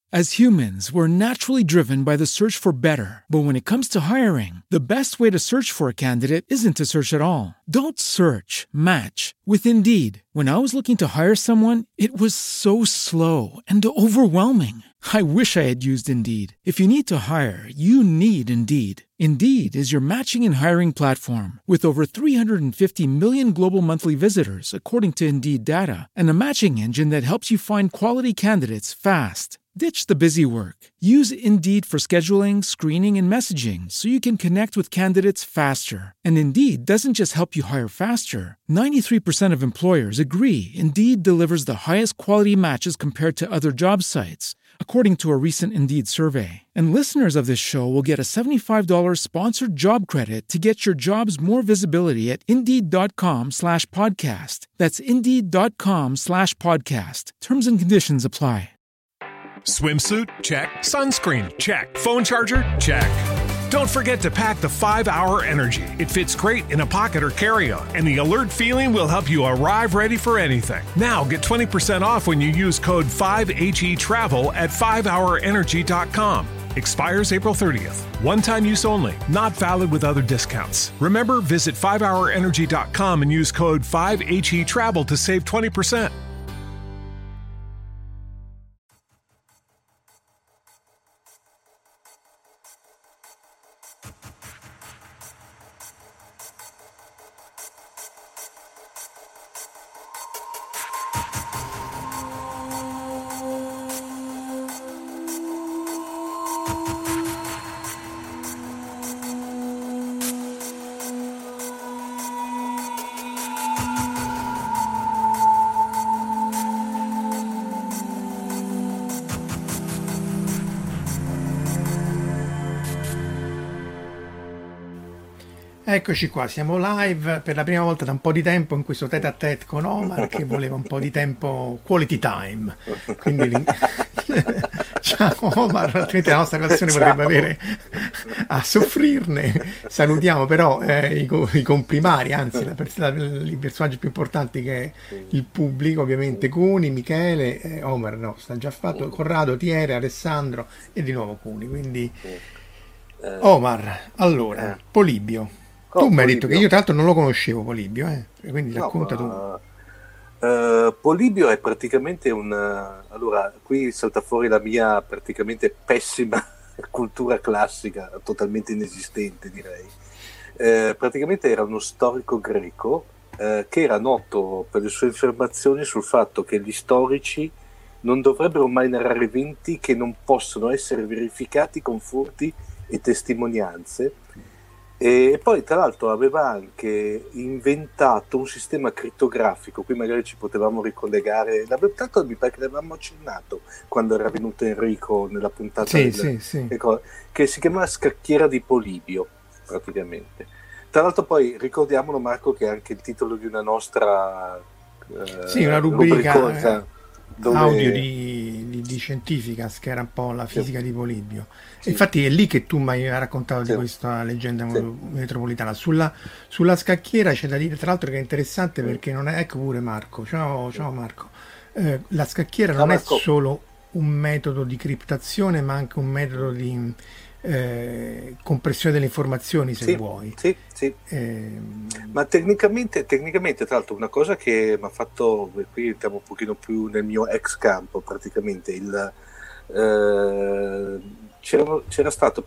As humans, we're naturally driven by the search for better. But when it comes to hiring, the best way to search for a candidate isn't to search at all. Don't search, match with Indeed. When I was looking to hire someone, it was so slow and overwhelming. I wish I had used Indeed. If you need to hire, you need Indeed. Indeed is your matching and hiring platform with over 350 million global monthly visitors, according to Indeed data, and a matching engine that helps you find quality candidates fast. Ditch the busy work. Use Indeed for scheduling, screening, and messaging so you can connect with candidates faster. And Indeed doesn't just help you hire faster. 93% of employers agree Indeed delivers the highest quality matches compared to other job sites, according to a recent Indeed survey. And listeners of this show will get a $75 sponsored job credit to get your jobs more visibility at Indeed.com/podcast. That's Indeed.com/podcast. Terms and conditions apply. Swimsuit? Check. Sunscreen? Check. Phone charger? Check. Don't forget to pack the 5-Hour Energy. It fits great in a pocket or carry-on, and the alert feeling will help you arrive ready for anything. Now get 20% off when you use code 5HETRAVEL at 5hourenergy.com. Expires April 30th. One-time use only. Not valid with other discounts. Remember, visit 5hourenergy.com and use code 5HETRAVEL to save 20%. Eccoci qua, siamo live per la prima volta da un po' di tempo in questo tête à tête con Omar che voleva un po' di tempo, quality time. Quindi ciao Omar, altrimenti la nostra relazione potrebbe avere a soffrirne. Salutiamo però i comprimari, anzi i personaggi più importanti che è il pubblico, ovviamente Cuni, Michele, Omar no, sta già fatto, Corrado, Thierry, Alessandro e di nuovo Cuni. Quindi Omar, allora, Polibio. Tu mi hai detto che io tra l'altro non lo conoscevo Polibio, quindi racconta tu. Polibio è praticamente allora, qui salta fuori la mia praticamente pessima cultura classica, totalmente inesistente direi. Praticamente era uno storico greco che era noto per le sue affermazioni sul fatto che gli storici non dovrebbero mai narrare eventi che non possono essere verificati con furti e testimonianze. E poi tra l'altro aveva anche inventato un sistema crittografico, qui magari ci potevamo ricollegare, tanto mi pare che l'avevamo accennato quando era venuto Enrico nella puntata sì. che si chiamava scacchiera di Polibio praticamente. Tra l'altro poi ricordiamolo Marco che è anche il titolo di una nostra una rubrica dove... audio di Scientificas, che era un po' la fisica di Polibio. Sì. Infatti è lì che tu mi hai raccontato di questa leggenda metropolitana. Sulla scacchiera c'è da dire tra l'altro che è interessante perché non è, ecco pure Marco, ciao Marco, la scacchiera non è solo un metodo di criptazione ma anche un metodo di compressione delle informazioni se vuoi. Sì. Ma tecnicamente tra l'altro una cosa che mi ha fatto, qui entriamo un pochino più nel mio ex campo praticamente, c'era stato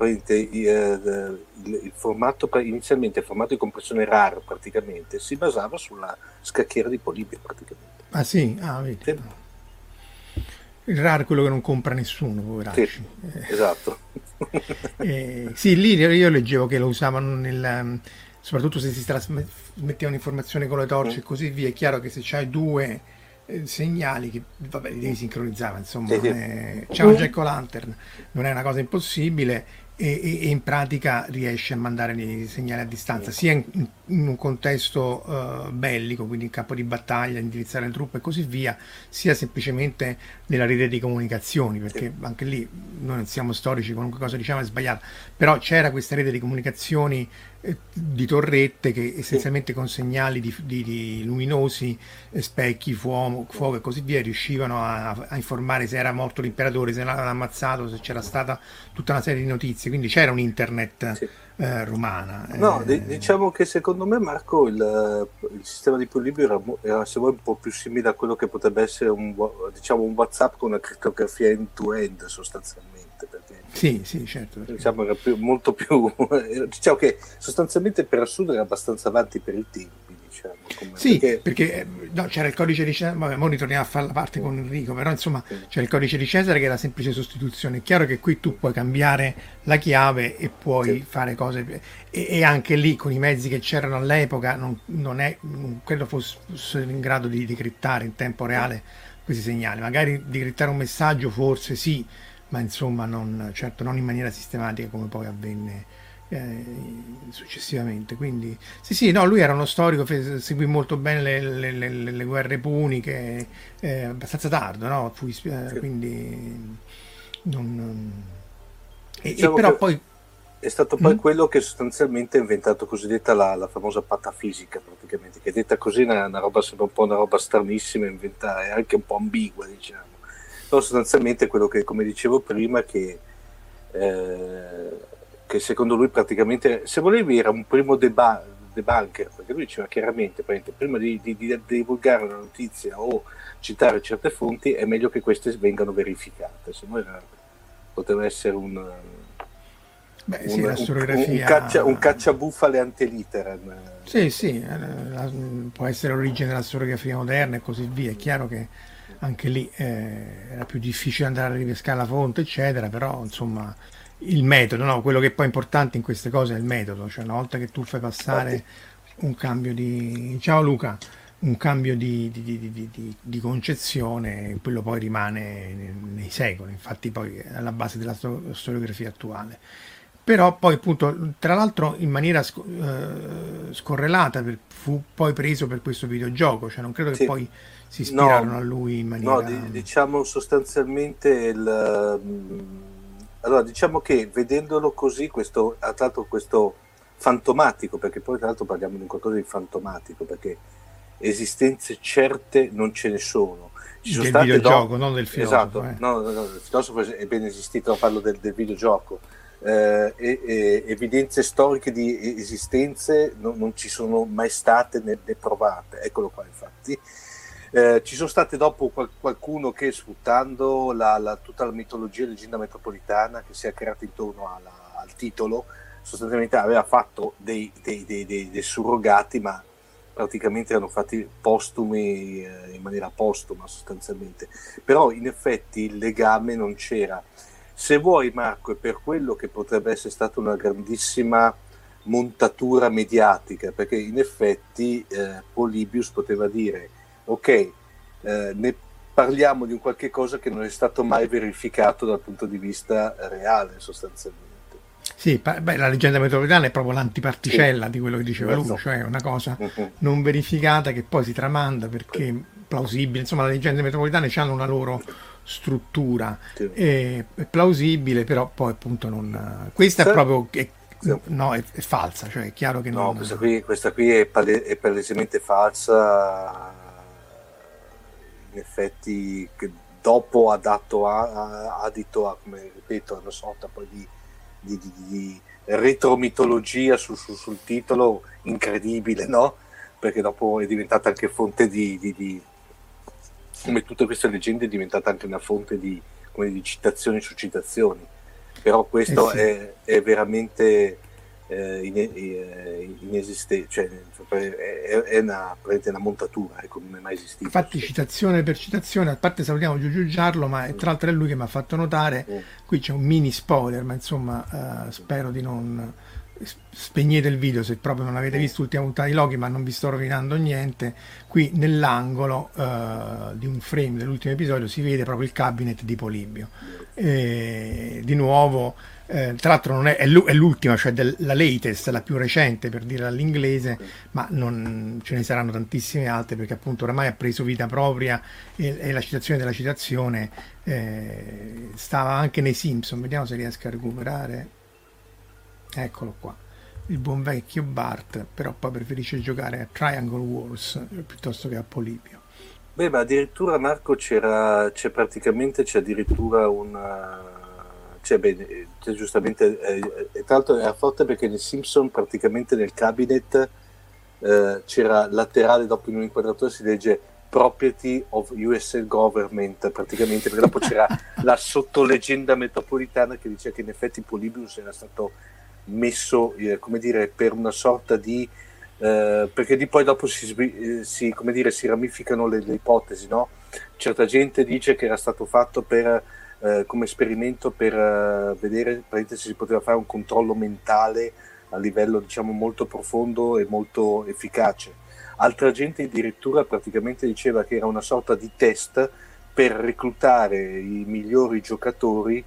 il formato, inizialmente il formato di compressione RAR praticamente si basava sulla scacchiera di Polibio praticamente. Ah sì? Vedi. Sì. Il RAR è quello che non compra nessuno, poveracci. Sì, esatto. Sì, lì io leggevo che lo usavano soprattutto se si trasmettevano informazioni con le torce e così via. È chiaro che se c'hai due segnali che li devi sincronizzare, insomma, c'è un Jack O'Lantern, non è una cosa impossibile e in pratica riesce a mandare dei segnali a distanza sia in un contesto bellico, quindi in campo di battaglia, indirizzare le truppe e così via, sia semplicemente nella rete di comunicazioni, perché anche lì noi non siamo storici, qualunque cosa diciamo è sbagliata, però c'era questa rete di comunicazioni di torrette che essenzialmente con segnali di luminosi, specchi, fuoco e così via riuscivano a informare se era morto l'imperatore, se l'avevano ammazzato, se c'era stata tutta una serie di notizie, quindi c'era un internet romana. No, diciamo che secondo me, Marco, il sistema di Polibio era se vuoi un po' più simile a quello che potrebbe essere un WhatsApp con una crittografia end-to-end sostanzialmente, perché sì, certo. Diciamo era molto più diciamo che sostanzialmente per assurdo era abbastanza avanti per i tempi, diciamo, sì, perché no, c'era il codice di Cesare, vabbè, ora ritorniamo a fare la parte con Enrico, però insomma c'era il codice di Cesare che era semplice sostituzione. È chiaro che qui tu puoi cambiare la chiave e puoi fare cose, e anche lì con i mezzi che c'erano all'epoca non credo fosse in grado di decrittare in tempo reale questi segnali. Magari decrittare un messaggio forse sì, ma insomma certo non in maniera sistematica come poi avvenne successivamente. Quindi sì, no, lui era uno storico, seguì molto bene le guerre puniche, abbastanza tardo, no? Quindi diciamo però poi è stato poi quello che sostanzialmente ha inventato cosiddetta la famosa patafisica, praticamente, che detta così una roba, sembra un po' una roba stranissima, inventare, anche un po' ambigua, diciamo. Però sostanzialmente quello che, come dicevo prima, che secondo lui praticamente, se volevi, era un primo debunker, perché lui diceva chiaramente, prima di divulgare una notizia o citare certe fonti è meglio che queste vengano verificate, se no poteva essere la storiografia un cacciabufale ante litteram. Sì, può essere l'origine della storiografia moderna e così via. È chiaro che anche lì era più difficile andare a ripescare la fonte, eccetera, però insomma il metodo, no? Quello che è poi importante in queste cose è il metodo, cioè una volta che tu fai passare un cambio ciao Luca, un cambio di concezione, quello poi rimane nei secoli, infatti poi è alla base della storiografia attuale. Però poi appunto, tra l'altro in maniera scorrelata fu poi preso per questo videogioco, cioè non credo che poi si ispirarono a lui in maniera... No, diciamo sostanzialmente allora diciamo che vedendolo così, questo fantomatico, perché poi tra l'altro parliamo di qualcosa di fantomatico, perché esistenze certe non ce ne sono. Ci sono del videogioco, non del filosofo. Esatto, no, il filosofo è ben esistito, parlo del videogioco. Evidenze storiche di esistenze non ci sono mai state né provate, eccolo qua infatti. Ci sono state dopo qualcuno che, sfruttando tutta la mitologia e leggenda metropolitana che si è creata intorno al titolo, sostanzialmente aveva fatto dei surrogati, ma praticamente erano fatti postumi, in maniera postuma sostanzialmente, però in effetti il legame non c'era. Se vuoi, Marco, è per quello che potrebbe essere stata una grandissima montatura mediatica, perché in effetti Polybius poteva dire ok, ne parliamo di un qualche cosa che non è stato mai verificato dal punto di vista reale sostanzialmente. Sì, la leggenda metropolitana è proprio l'antiparticella di quello che diceva lui, cioè una cosa non verificata che poi si tramanda perché plausibile. Insomma, le leggende metropolitane hanno una loro struttura, è plausibile, però poi appunto non... Questa è proprio... No, è falsa, cioè è chiaro che no, non... questa qui è palesemente falsa, in effetti, che dopo ha dato adito a, come ripeto, a una sorta poi di retromitologia sul titolo incredibile, no? Perché dopo è diventata anche fonte come tutte queste leggende, è diventata anche una fonte di citazioni su citazioni. Però questo è veramente inesistente, cioè è una montatura, ecco, non è mai esistito. Infatti citazione per citazione, a parte salutiamo Giugiu Giarlo, ma tra l'altro è lui che mi ha fatto notare, qui c'è un mini spoiler, ma insomma spero di non... Spegnete il video se proprio non avete visto l'ultima puntata di Loki, ma non vi sto rovinando niente. Qui nell'angolo di un frame dell'ultimo episodio si vede proprio il cabinet di Polibio, di nuovo, tra l'altro non è l'ultima, cioè la latest, la più recente per dire all'inglese, ma non ce ne saranno tantissime altre, perché appunto oramai ha preso vita propria e la citazione della citazione stava anche nei Simpson. Vediamo se riesco a recuperare. Eccolo qua, il buon vecchio Bart, però poi preferisce giocare a Triangle Wars piuttosto che a Polibio. Beh, ma addirittura Marco c'è addirittura c'è giustamente, e tra l'altro era forte perché nei Simpson praticamente nel cabinet c'era laterale dopo in un'inquadratura si legge Property of US Government, praticamente, perché dopo c'era la sottoleggenda metropolitana che diceva che in effetti Polybius era stato messo, come dire, per una sorta di perché di poi dopo come dire, si ramificano le ipotesi, no? Certa gente dice che era stato fatto come esperimento per vedere se si poteva fare un controllo mentale a livello, diciamo, molto profondo e molto efficace. Altra gente addirittura praticamente diceva che era una sorta di test per reclutare i migliori giocatori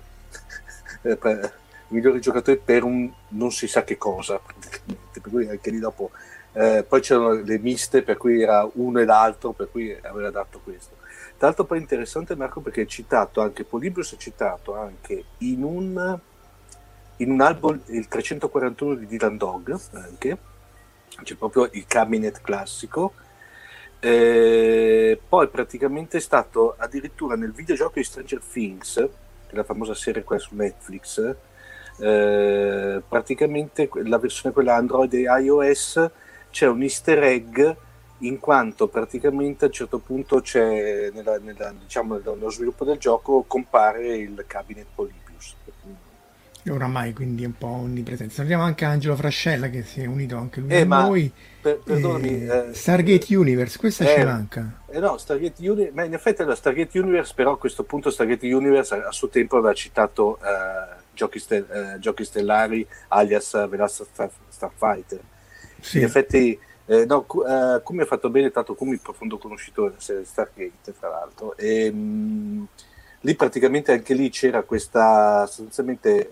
per un non si sa che cosa, praticamente. Per cui anche lì dopo poi c'erano le miste per cui era uno e l'altro, per cui aveva dato questo. Tra l'altro poi interessante, Marco, perché è citato anche Polybius, è citato anche in un album, il 341 di Dylan Dog, anche c'è proprio il cabinet classico. Poi praticamente è stato addirittura nel videogioco di Stranger Things, che è la famosa serie qua su Netflix, praticamente la versione quella Android e iOS, c'è un easter egg, in quanto praticamente a un certo punto c'è diciamo, nello sviluppo del gioco compare il cabinet Polybius. E oramai quindi è un po' onnipresenza. Salutiamo anche Angelo Frascella che si è unito anche lui a noi. Perdonami, Stargate Universe, questa ci manca. No, Stargate Universe, ma in effetti era Stargate Universe, però a questo punto Stargate Universe a suo tempo aveva citato giochi stellari alias Velocity Starfighter. Sì. In effetti Kumi ha fatto bene, tanto Kumi è profondo conoscitore della serie Stargate, tra l'altro, e lì praticamente anche lì c'era questa sostanzialmente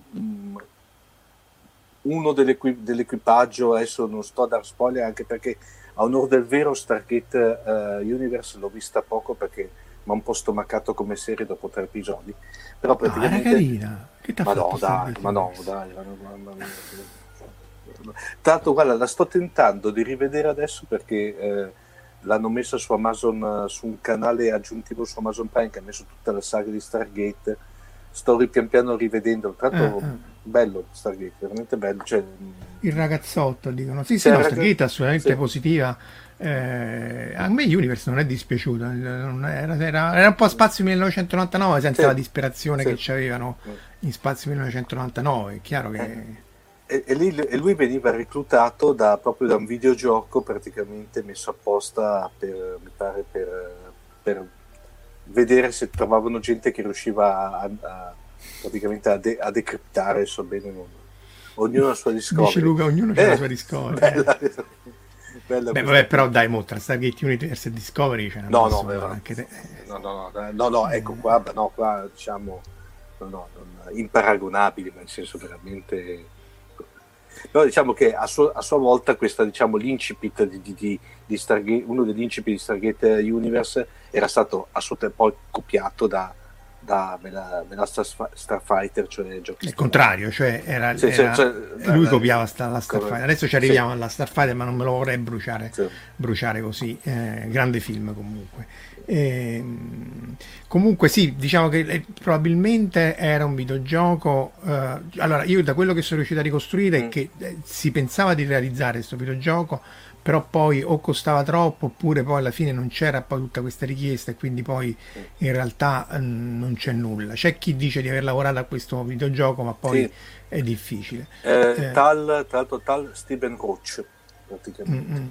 uno dell'equipaggio, adesso non sto a dar spoiler anche perché a onor del vero Stargate Universe l'ho vista poco perché mi ha un po' stomacato come serie dopo 3 episodi, però praticamente era carina. Che t'ha fatto dai. Tanto guarda, la sto tentando di rivedere adesso perché l'hanno messa su Amazon, su un canale aggiuntivo su Amazon Prime che ha messo tutta la saga di Stargate. Sto pian piano rivedendo, tra l'altro bello Stargate, veramente bello, cioè, il ragazzotto dicono sì, Stargate assolutamente positiva. A me Universe non è dispiaciuto, era un po' Spazio 1999 senza la disperazione che c'avevano in Spazio 1999. È chiaro che e lui veniva reclutato proprio da un videogioco praticamente messo apposta per vedere se trovavano gente che riusciva praticamente a decriptare, so bene, ognuno ha la sua discovery. Dice Luca, ognuno ha la sua discovery. Bella vabbè, però dai, mo tra Stargate Universe e Discovery c'è anche te. No, ecco qua, qua diciamo imparagonabili, nel senso veramente. Però diciamo che a sua volta questa, diciamo, l'incipit di Stargate, uno degli incipit di Stargate Universe era stato a suo tempo poi copiato da Starfighter, cioè giochi. Il contrario, cioè lui copiava la Starfighter. Adesso ci arriviamo alla Starfighter, ma non me lo vorrei bruciare così. Grande film comunque. Comunque sì, diciamo che probabilmente era un videogioco. Allora, io da quello che sono riuscito a ricostruire è che si pensava di realizzare questo videogioco, però poi o costava troppo oppure poi alla fine non c'era poi tutta questa richiesta e quindi poi in realtà non c'è nulla. C'è chi dice di aver lavorato a questo videogioco, ma poi è difficile. Tra l'altro Steven Roach praticamente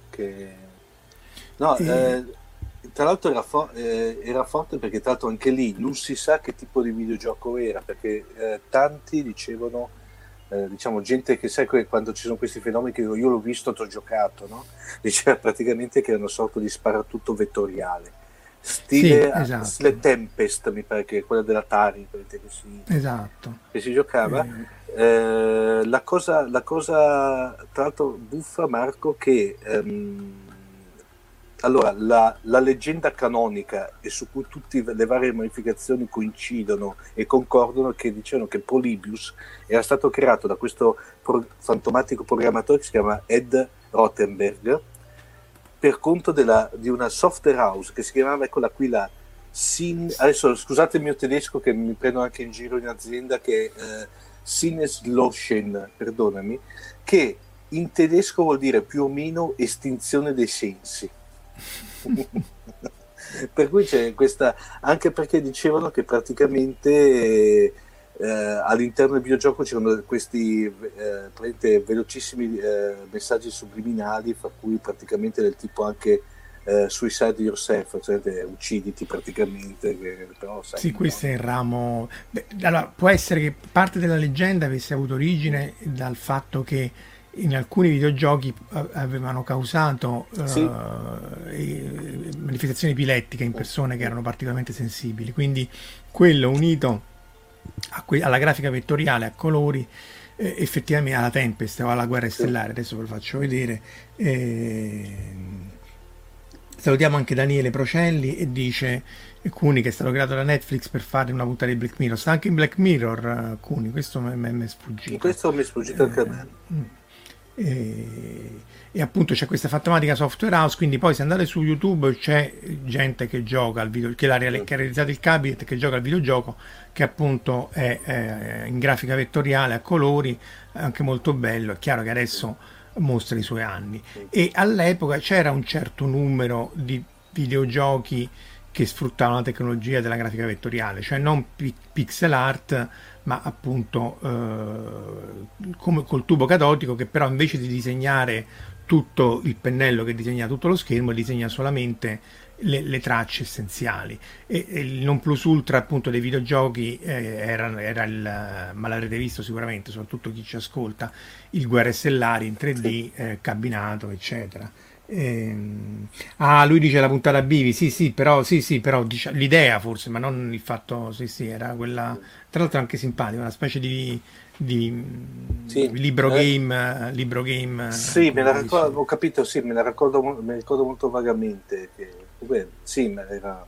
tra l'altro era forte perché tra l'altro anche lì non si sa che tipo di videogioco era, perché tanti dicevano, diciamo, gente che sai quando ci sono questi fenomeni che io l'ho visto, ti ho giocato, no? Diceva praticamente che era una sorta di sparatutto vettoriale, stile esatto. Tempest, mi pare che è quella dell'Atari che si giocava. La cosa tra l'altro buffa, Marco, che allora, la leggenda canonica e su cui tutte le varie ramificazioni coincidono e concordano, che dicevano che Polybius era stato creato da questo fantomatico programmatore che si chiama Ed Rothenberg per conto di una software house che si chiamava, eccola qui, adesso scusate il mio tedesco che mi prendo anche in giro in azienda, che è Sinneslöschen, perdonami, che in tedesco vuol dire più o meno estinzione dei sensi. Per cui c'è questa, anche perché dicevano che praticamente all'interno del videogioco c'erano questi velocissimi messaggi subliminali, fra cui praticamente del tipo anche suicide yourself, cioè ucciditi praticamente, però sai, sì, questo è il ramo. Allora, può essere che parte della leggenda avesse avuto origine dal fatto che in alcuni videogiochi avevano causato sì, manifestazioni epilettiche in persone che erano particolarmente sensibili, quindi quello unito alla grafica vettoriale a colori, effettivamente alla Tempest o alla Guerra Stellare, adesso ve lo faccio vedere. Salutiamo anche Daniele Procelli e dice Cuni che è stato creato da Netflix per fare una puntata di Black Mirror. Sta anche in Black Mirror, Cuni, questo mi è sfuggito. Questo mi è sfuggito anche a me. E appunto c'è questa fantomatica software house, quindi poi se andate su YouTube c'è gente che gioca al video, che ha realizzato il cabinet, che gioca al videogioco, che appunto è in grafica vettoriale a colori, anche molto bello. È chiaro che adesso mostra i suoi anni, e all'epoca c'era un certo numero di videogiochi che sfruttavano la tecnologia della grafica vettoriale, cioè non pixel art, ma appunto come col tubo catodico, che però invece di disegnare tutto il pennello che disegna tutto lo schermo, disegna solamente le tracce essenziali. E il non plus ultra appunto dei videogiochi era il, ma l'avrete visto sicuramente, soprattutto chi ci ascolta, il Guerre Stellari in 3D, cabinato, eccetera. Lui dice la puntata Bivi, sì, però dice, l'idea forse, ma non il fatto, sì, era quella, tra l'altro anche simpatica, una specie di libro game. Sì, me la ricordo, ho capito, sì, me la ricordo molto vagamente, sì, ma era,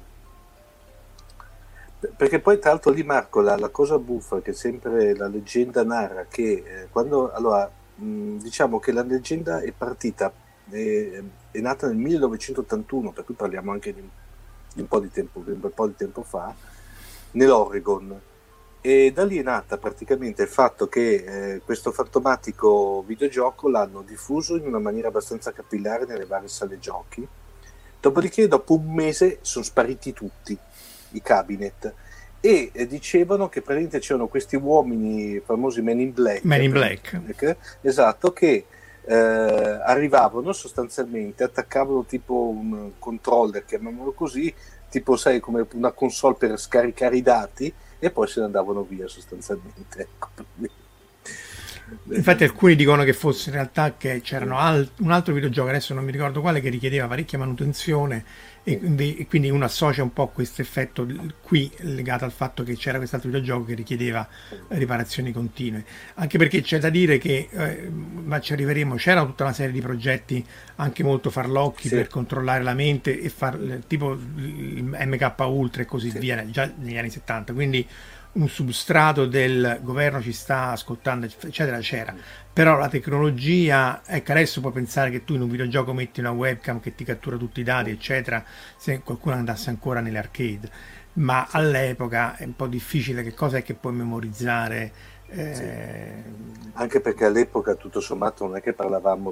perché poi tra l'altro lì, Marco, la cosa buffa che sempre la leggenda narra, che quando, allora, diciamo che la leggenda è partita, è nata nel 1981, per cui parliamo anche di un po' di tempo fa, nell'Oregon, e da lì è nata praticamente il fatto che questo fantomatico videogioco l'hanno diffuso in una maniera abbastanza capillare nelle varie sale giochi, dopodiché dopo un mese sono spariti tutti i cabinet, e dicevano che praticamente c'erano questi uomini famosi Men in Black, esatto, che arrivavano sostanzialmente, attaccavano tipo un controller, chiamiamolo così, tipo sai come una console per scaricare i dati, e poi se ne andavano via sostanzialmente, ecco. Infatti alcuni dicono che fosse in realtà che c'erano un altro videogioco, adesso non mi ricordo quale, che richiedeva parecchia manutenzione, e quindi uno associa un po' questo effetto qui legato al fatto che c'era quest'altro videogioco che richiedeva riparazioni continue, anche perché c'è da dire che ma ci arriveremo, c'era tutta una serie di progetti anche molto farlocchi, sì, per controllare la mente e tipo il MK Ultra e così, sì, via, già negli anni 70, quindi un substrato del governo ci sta ascoltando, eccetera, c'era. Però la tecnologia, ecco, adesso puoi pensare che tu in un videogioco metti una webcam che ti cattura tutti i dati, eccetera, se qualcuno andasse ancora nelle arcade, ma all'epoca è un po' difficile. Che cosa è che puoi memorizzare? Sì. Anche perché all'epoca tutto sommato non è che parlavamo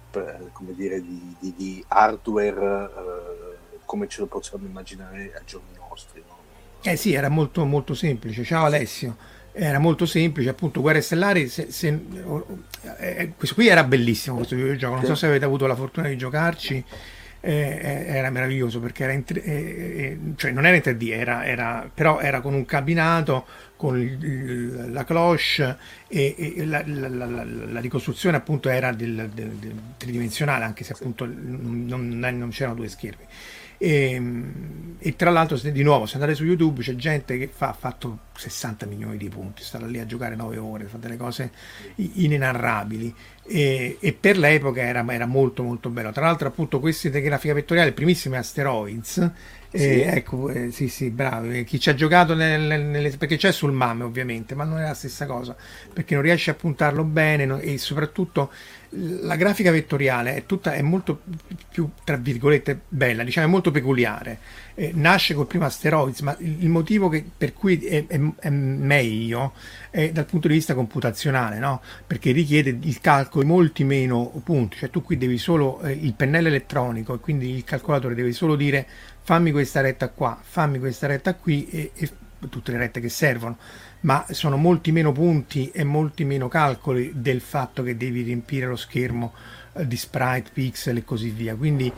di hardware come ce lo possiamo immaginare ai giorni nostri, no? Sì, era molto molto semplice. Ciao Alessio, era molto semplice, appunto. Guerre Stellari, questo qui era bellissimo, questo videogioco, non so se avete avuto la fortuna di giocarci. Era meraviglioso perché era cioè non era in 3D, però era con un cabinato, con la cloche, e la ricostruzione appunto era del tridimensionale, anche se appunto non c'erano due schermi. E tra l'altro, di nuovo, se andate su YouTube c'è gente che ha fatto 60 milioni di punti, sta lì a giocare 9 ore, fa delle cose inenarrabili, e per l'epoca era molto molto bello. Tra l'altro appunto questi di grafica vettoriale, primissimi Asteroids, ecco, sì, bravo, chi ci ha giocato perché c'è sul MAME ovviamente, ma non è la stessa cosa, perché non riesce a puntarlo bene, e soprattutto la grafica vettoriale è molto più, tra virgolette, bella, diciamo, è molto peculiare. Nasce col primo Asteroids, ma il motivo per cui è meglio è dal punto di vista computazionale, no? Perché richiede il calcolo di molti meno punti, cioè tu qui devi solo il pennello elettronico, e quindi il calcolatore deve solo dire fammi questa retta qua, fammi questa retta qui, e tutte le rette che servono, ma sono molti meno punti e molti meno calcoli del fatto che devi riempire lo schermo di sprite, pixel e così via. Quindi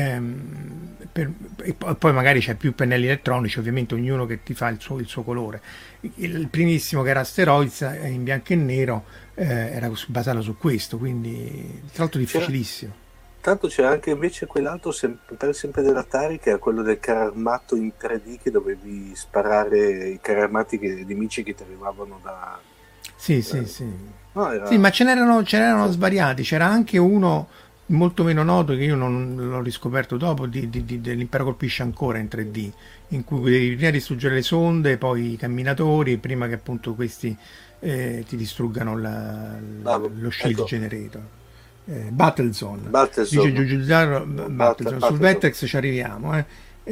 e poi magari c'è più pennelli elettronici, ovviamente ognuno che ti fa il suo colore. Il primissimo, che era Asteroids, in bianco e nero, era basato su questo, quindi tra l'altro difficilissimo. Tanto c'era anche invece quell'altro, sempre dell'Atari, che era quello del carro armato in 3D, che dovevi sparare i carri armati nemici che ti arrivavano da... Sì. No, sì, ma ce n'erano svariati. C'era anche uno molto meno noto, che io non l'ho riscoperto dopo, dell'Impero colpisce ancora in 3D, in cui devi prima distruggere le sonde, poi i camminatori, prima che appunto questi ti distruggano lo shield generator. Battlezone. Dice Giugiuzzaro, Battlezone. Sul Vectrex ci arriviamo,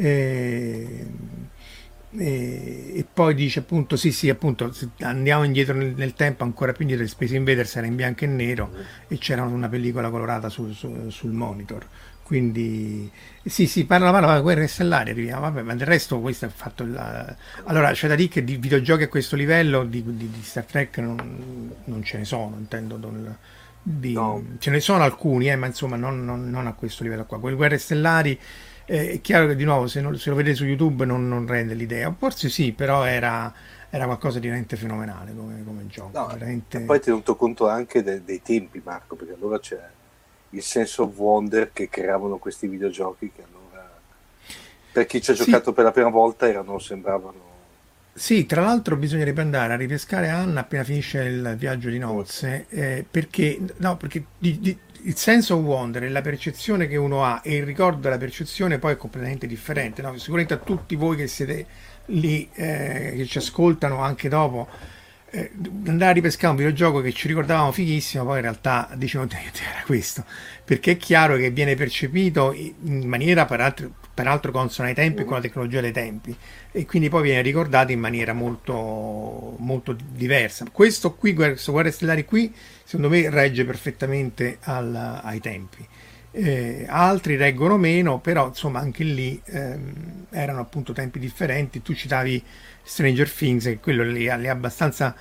e poi dice appunto sì, appunto, andiamo indietro nel tempo, ancora più indietro. Space Invaders era in bianco e nero e c'era una pellicola colorata sul monitor, quindi sì, parla Guerre Stellari, arriviamo, vabbè, ma del resto questo è fatto allora c'è da dire che di videogiochi a questo livello di Star Trek non ce ne sono, intendo, no. Ce ne sono alcuni, ma insomma non a questo livello qua. Quelle Guerre Stellari, è chiaro che di nuovo se lo vedete su YouTube non rende l'idea, forse sì, però era qualcosa di veramente fenomenale come gioco, no, veramente... E poi tenuto conto anche dei tempi, Marco, perché allora c'è il sense of wonder che creavano questi videogiochi, che allora per chi ci ha giocato per la prima volta sembravano... Sì, tra l'altro bisognerebbe andare a ripescare Anna appena finisce il viaggio di nozze, perché il sense of wonder e la percezione che uno ha e il ricordo della percezione poi è completamente differente, no? Sicuramente a tutti voi che siete lì, che ci ascoltano anche dopo, andare a ripescare un videogioco che ci ricordavamo fighissimo, poi in realtà dicevano era questo, perché è chiaro che viene percepito in maniera peraltro consona ai tempi, con la tecnologia dei tempi, e quindi poi viene ricordato in maniera molto molto diversa. Questo Guerre Stellari qui secondo me regge perfettamente ai tempi, altri reggono meno, però insomma anche lì erano appunto tempi differenti. Tu citavi Stranger Things, che quello lì è abbastanza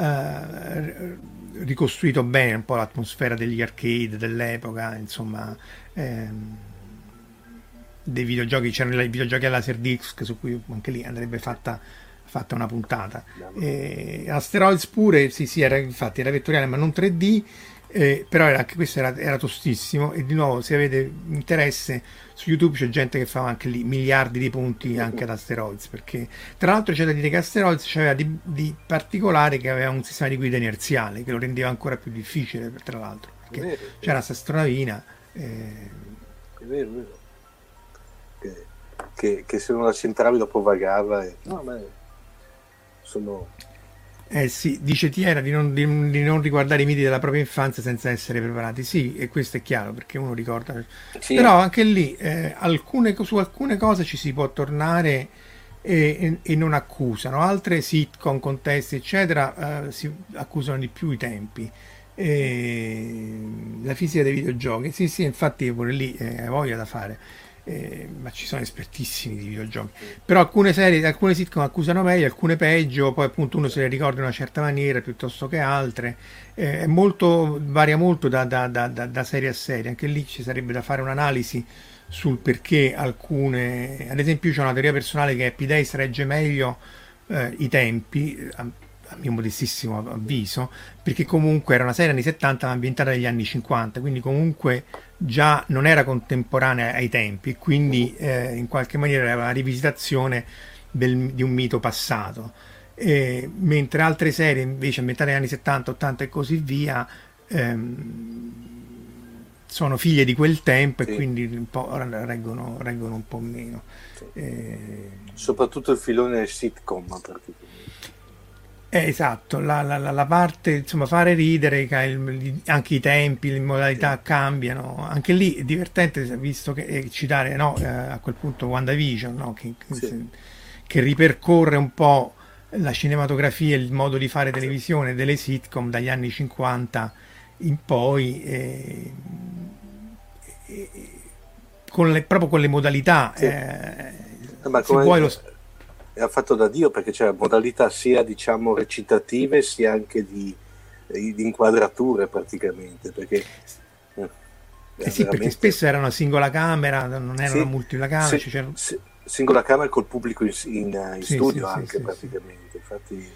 ricostruito bene un po' l'atmosfera degli arcade dell'epoca, insomma, dei videogiochi. C'erano i videogiochi a Laserdisc, su cui anche lì andrebbe fatta una puntata. Asteroids pure, sì, infatti era vettoriale ma non 3D, però anche questo era tostissimo, e di nuovo, se avete interesse, su YouTube c'è gente che fa anche lì miliardi di punti anche ad Asteroids, perché tra l'altro c'è da dire che Asteroids c'aveva di particolare che aveva un sistema di guida inerziale che lo rendeva ancora più difficile, tra l'altro, perché c'era questa astronavina, è vero. Che se non la centravi dopo vagava sì, dice Tiera di non riguardare i miti della propria infanzia senza essere preparati. Sì, e questo è chiaro, perché uno ricorda, sì. Però anche lì su alcune cose ci si può tornare e non accusano, altre sitcom, contesti eccetera, si accusano di più i tempi. La fisica dei videogiochi, sì, infatti pure lì voglia da fare. Ma ci sono espertissimi di videogiochi, però alcune sitcom accusano meglio, alcune peggio, poi appunto uno se le ricorda in una certa maniera piuttosto che altre, varia molto da serie a serie. Anche lì ci sarebbe da fare un'analisi sul perché alcune, ad esempio c'è una teoria personale che Happy Days regge meglio i tempi, a mio modestissimo avviso, perché comunque era una serie anni 70 ma ambientata negli anni 50, quindi comunque già non era contemporanea ai tempi, quindi in qualche maniera era una rivisitazione di un mito passato. Mentre altre serie invece ambientate negli anni 70, 80 e così via sono figlie di quel tempo Sì. e quindi un po' reggono un po' meno. Soprattutto il filone sitcom praticamente. Esatto, la parte, insomma, fare ridere, anche i tempi, le modalità cambiano. Anche lì è divertente, visto che citare, no, a quel punto WandaVision, no, che ripercorre un po' la cinematografia e il modo di fare televisione delle sitcom dagli anni 50 in poi, proprio con le modalità. Ma Se vuoi è fatto da Dio, perché c'è modalità sia diciamo recitative sia anche di inquadrature praticamente, perché sì, perché spesso era una singola camera, non era una multilacamera, singola camera col pubblico in studio anche sì, praticamente. Infatti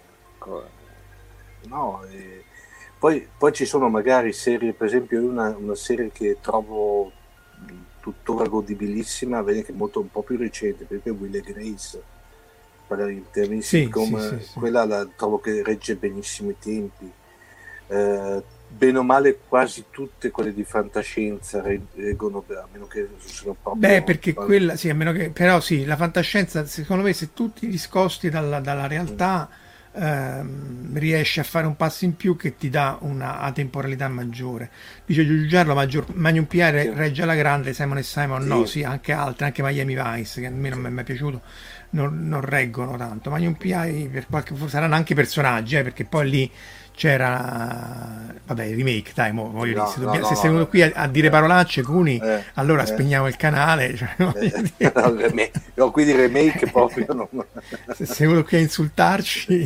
no, poi ci sono magari serie, per esempio una serie che trovo tuttora godibilissima, che è molto un po' più recente, perché Will e Grace, in termini sitcom, quella la trovo che regge benissimo i tempi. Bene o male quasi tutte quelle di fantascienza reggono, a meno che sono proprio... perché quella, sì, a meno che... Però sì, la fantascienza, secondo me, se tutti discosti dalla realtà, riesce a fare un passo in più che ti dà una atemporalità maggiore. Dice Giugiaro, Magnum P.I. regge alla grande, Simon e Simon no, sì, anche altre, anche Miami Vice, che a me non mi è mai piaciuto, non reggono tanto. Magnum P.I. saranno anche personaggi, perché poi lì c'era, vabbè, il remake, dai, voglio dire, se sei venuto qui a dire parolacce, Cuni, allora spegniamo il canale. Cioè, no, quindi remake proprio non... Se sei venuto qui a insultarci,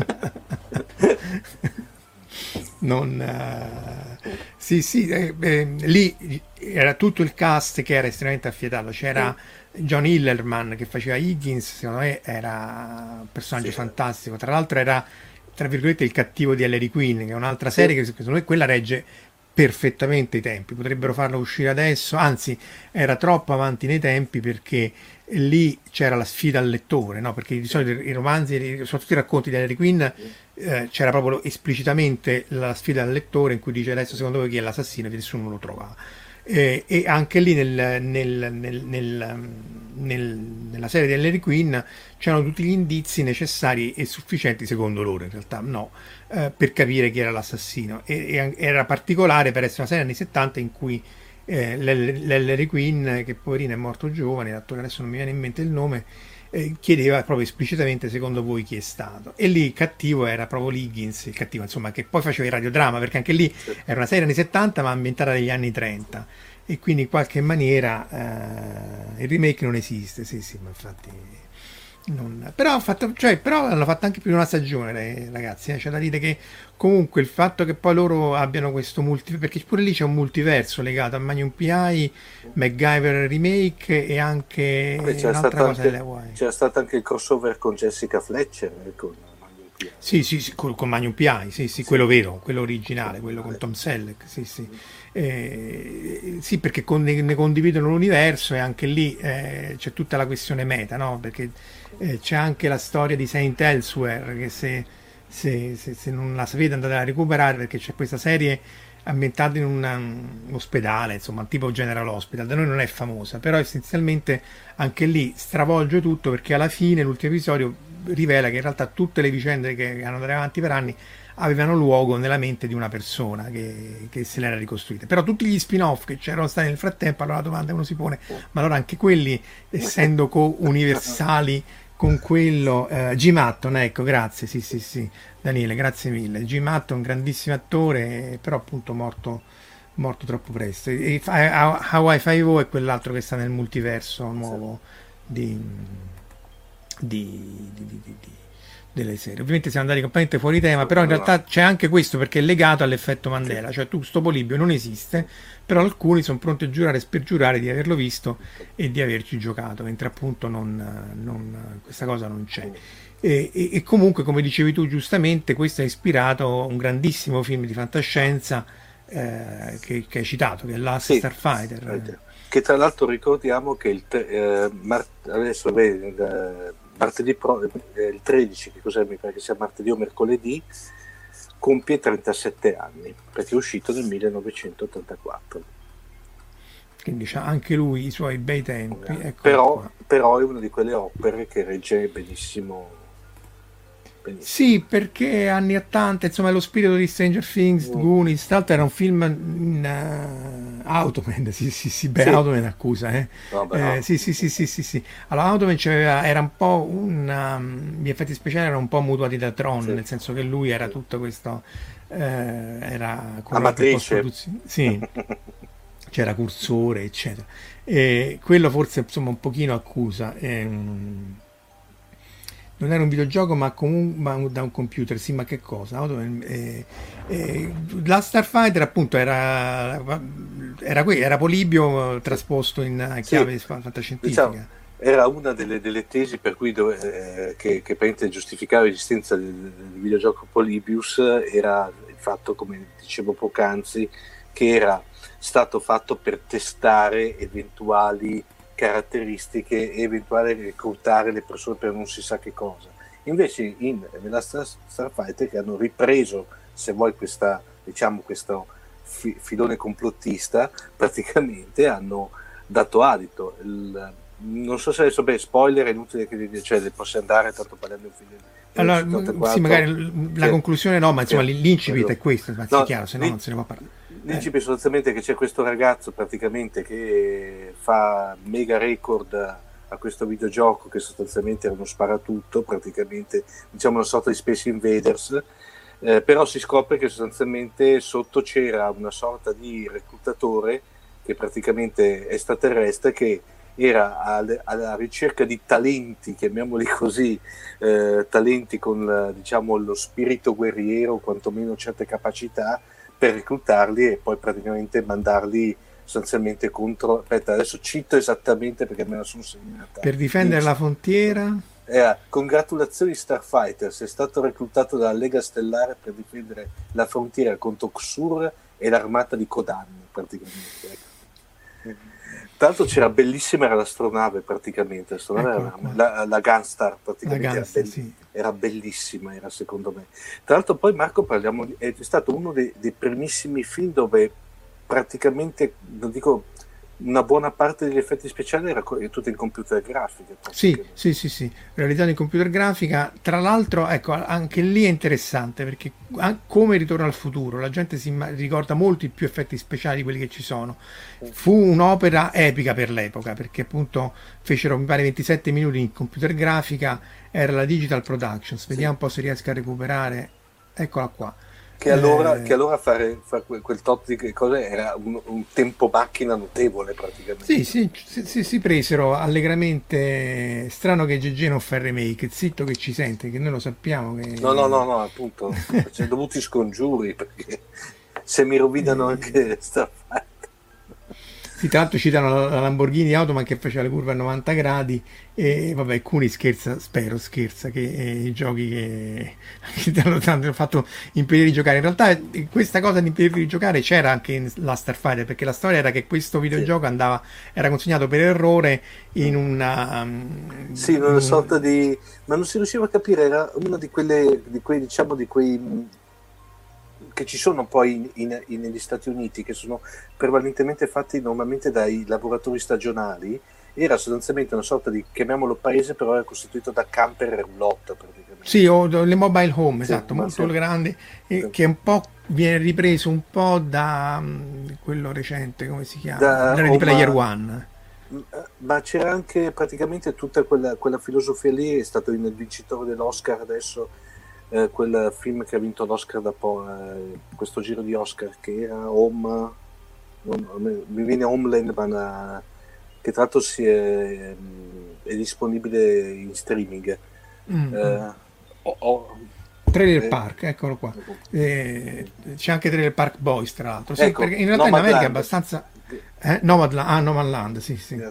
lì era tutto il cast che era estremamente affiatato. C'era John Hillerman che faceva Higgins, secondo me era un personaggio fantastico. Tra l'altro era, tra virgolette, il cattivo di Ellery Queen, che è un'altra serie che secondo me quella regge perfettamente i tempi. Potrebbero farla uscire adesso, anzi era troppo avanti nei tempi, perché lì c'era la sfida al lettore, no? Perché di solito i romanzi, soprattutto i racconti di Ellery Queen, c'era proprio esplicitamente la sfida al lettore, in cui dice: adesso secondo voi chi è l'assassino, che nessuno lo trova. E anche lì nella serie di Ellery Queen c'erano tutti gli indizi necessari e sufficienti, secondo loro, in realtà no, per capire chi era l'assassino, e era particolare per essere una serie anni 70 in cui l'Ellery Queen, che poverino è morto giovane, l'attore adesso non mi viene in mente il nome, chiedeva proprio esplicitamente: secondo voi chi è stato? E lì il cattivo era proprio Liggins, il cattivo, insomma, che poi faceva il radiodramma, perché anche lì era una serie anni 70 ma ambientata negli anni 30, e quindi in qualche maniera il remake non esiste. Sì, ma infatti però hanno fatto anche più di una stagione, ragazzi, c'è da dire che comunque il fatto che poi loro abbiano questo perché pure lì c'è un multiverso legato a Magnum P.I., MacGyver remake e anche un'altra cosa delle Hawaii. C'era stato anche il crossover con Jessica Fletcher, con Magnum P.I. Sì, con Magnum P.I., sì, quello vero, quello originale, quello con Tom Selleck, sì. Sì, perché ne condividono l'universo, e anche lì c'è tutta la questione meta, no? Perché c'è anche la storia di Saint Elsewhere, che se non la sapete andate a recuperare, perché c'è questa serie ambientata in un ospedale, insomma, tipo General Hospital. Da noi non è famosa, però essenzialmente anche lì stravolge tutto, perché alla fine l'ultimo episodio rivela che in realtà tutte le vicende che hanno andato avanti per anni avevano luogo nella mente di una persona che se l'era ricostruita. Però tutti gli spin-off che c'erano stati nel frattempo, allora la domanda uno si pone: ma allora anche quelli, essendo universali con quello, Jim Hutton, ecco, grazie, sì, Daniele, grazie mille. Jim Hutton, un grandissimo attore, però appunto morto troppo presto. E Hawaii Five-O è quell'altro che sta nel multiverso nuovo delle serie. Ovviamente siamo andati completamente fuori tema, però in realtà c'è anche questo, perché è legato all'effetto Mandela, cioè sto Polibio non esiste, però alcuni sono pronti a giurare e spergiurare di averlo visto e di averci giocato, mentre appunto questa cosa non c'è. E comunque, come dicevi tu giustamente, questo ha ispirato un grandissimo film di fantascienza che hai citato, che è Last Sì, Starfighter. che tra l'altro ricordiamo che adesso il 13, che cos'è, mi pare che sia martedì o mercoledì, compie 37 anni, perché è uscito nel 1984. Quindi c'ha anche lui i suoi bei tempi. Ecco, però è una di quelle opere che regge benissimo. Sì, perché anni 80, insomma, lo spirito di Stranger Things, Goonies, tra l'altro era un film in Automan, sì. Automan accusa, sì. Allora, Automan era un po' gli effetti speciali erano un po' mutuati da Tron, nel senso che lui era tutto questo, era amatrice. Sì, c'era cursore, eccetera. E quello forse, insomma, un pochino accusa. Non era un videogioco, ma comunque da un computer, sì, ma che cosa? La Starfighter appunto era Polibio trasposto in chiave fantascientifica. Diciamo, era una delle tesi per cui che praticamente giustificava l'esistenza del videogioco Polybius era il fatto, come dicevo poc'anzi, che era stato fatto per testare eventuali caratteristiche e eventuale reclutare le persone per non si sa che cosa. Invece nella Starfighter, che hanno ripreso, se vuoi, questo filone complottista, praticamente hanno dato adito. Non so se adesso, spoiler, è inutile che le possa andare, tanto parliamo di un film. Allora, sì, magari la conclusione no, ma insomma l'incipit è questo, ma è chiaro, se no non se ne può parlare. L'incipit sostanzialmente che c'è questo ragazzo praticamente che fa mega record a questo videogioco, che sostanzialmente era uno sparatutto, praticamente diciamo una sorta di Space Invaders, però si scopre che sostanzialmente sotto c'era una sorta di reclutatore che praticamente è extraterrestre, che era alla ricerca di talenti, chiamiamoli così, talenti con diciamo lo spirito guerriero, quantomeno certe capacità, per reclutarli e poi praticamente mandarli sostanzialmente contro. Aspetta, adesso cito esattamente perché me la sono segnata. Per difendere la frontiera. Congratulazioni Starfighter, sei stato reclutato dalla Lega Stellare per difendere la frontiera contro Xur e l'armata di Kodan, praticamente. Tanto c'era bellissima, era l'astronave praticamente, la Gunstar praticamente, era bellissima, era secondo me. Tra l'altro poi Marco è stato uno dei primissimi film dove praticamente, non dico una buona parte degli effetti speciali era tutto in computer grafica. Sì, realizzato in computer grafica. Tra l'altro, ecco, anche lì è interessante perché come Ritorno al futuro la gente si ricorda molti più effetti speciali di quelli che ci sono. Fu un'opera epica per l'epoca perché appunto fecero, mi pare, 27 minuti in computer grafica, era la Digital Productions. Vediamo un po' se riesco a recuperare, eccola qua. Che allora fare quel tot di cose era un tempo macchina notevole praticamente. Si presero allegramente. Strano che GG non fa il remake, zitto che ci sente, che noi lo sappiamo che... No, appunto c'è dovuti scongiuri, perché se mi rovinano anche Starfighter. Sì, tra l'altro citano la Lamborghini Automan che faceva le curve a 90 gradi e vabbè, Cuni scherza che i giochi che ti hanno fatto impedire di giocare. In realtà questa cosa di impedire di giocare c'era anche in la Starfighter, perché la storia era che questo videogioco era consegnato per errore in una sorta di... ma non si riusciva a capire, era una di quei che ci sono poi negli Stati Uniti, che sono prevalentemente fatti normalmente dai laboratori stagionali. Era sostanzialmente una sorta di, chiamiamolo paese, però era costituito da camper e roulotte praticamente. Sì, o le mobile home, esatto, molto grandi, che un po' viene ripreso un po' da quello recente, come si chiama? Da Ready Player One. Ma c'era anche praticamente tutta quella filosofia lì, è stato il vincitore dell'Oscar adesso, quel film che ha vinto l'Oscar da questo giro di Oscar, che era Home, mi viene Homeland, ma che tra l'altro è disponibile in streaming. Trailer Park, eccolo qua. C'è anche Trailer Park Boys, tra l'altro. Sì, ecco, perché in realtà in America è abbastanza... Nomadland, sì.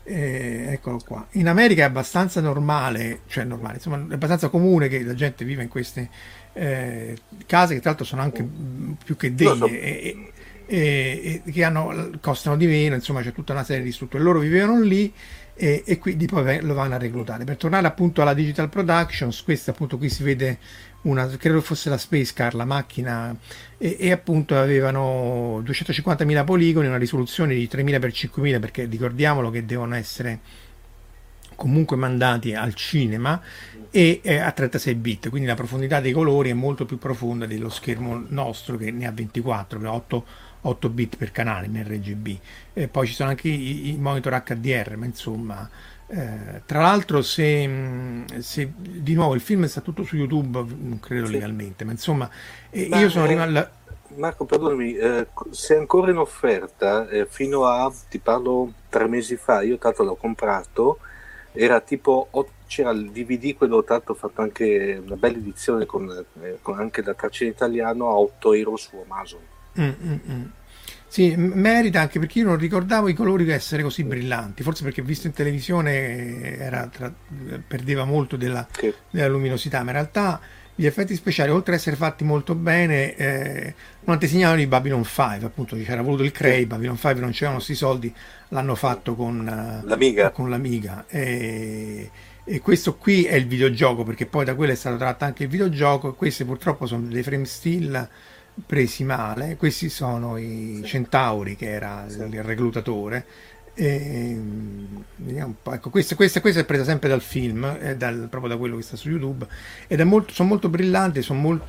Eccolo qua. In America è abbastanza normale, cioè normale, insomma, è abbastanza comune che la gente viva in queste case che tra l'altro sono anche più che Lo so. degne e che costano di meno, insomma c'è tutta una serie di strutture. Loro vivevano lì e quindi poi lo vanno a reclutare. Per tornare appunto alla Digital Productions, questa appunto qui si vede una, credo fosse la Space Car, la macchina, e appunto avevano 250.000 poligoni, una risoluzione di 3.000 x 5.000, perché ricordiamolo che devono essere comunque mandati al cinema, e a 36 bit, quindi la profondità dei colori è molto più profonda dello schermo nostro che ne ha 24, 8 bit per canale in RGB. Poi ci sono anche i monitor HDR, ma insomma, tra l'altro se di nuovo il film sta tutto su YouTube, non credo Sì. legalmente, ma insomma, Ma, io sono rimasto... Marco, perdonami, se è ancora in offerta, fino a, ti parlo, 3 mesi fa, io tanto l'ho comprato, era tipo, c'era il DVD, quello tanto fatto anche una bella edizione con anche la traccia in italiano, a 8 euro su Amazon. Sì, merita, anche perché io non ricordavo i colori essere così brillanti, forse perché visto in televisione perdeva molto della Che, luminosità, ma in realtà gli effetti speciali, oltre ad essere fatti molto bene, non antesignavano di Babylon 5, appunto c'era voluto il Cray, Babylon 5 non c'erano questi soldi, l'hanno fatto l'Amiga. con l'Amiga, e questo qui è il videogioco, perché poi da quello è stato tratto anche il videogioco, e questi purtroppo sono dei frame still presi male. Questi sono i Centauri, che era il reclutatore. Vediamo un po'. Ecco, questa è presa sempre dal film, proprio da quello che sta su YouTube, ed sono molto brillanti, sono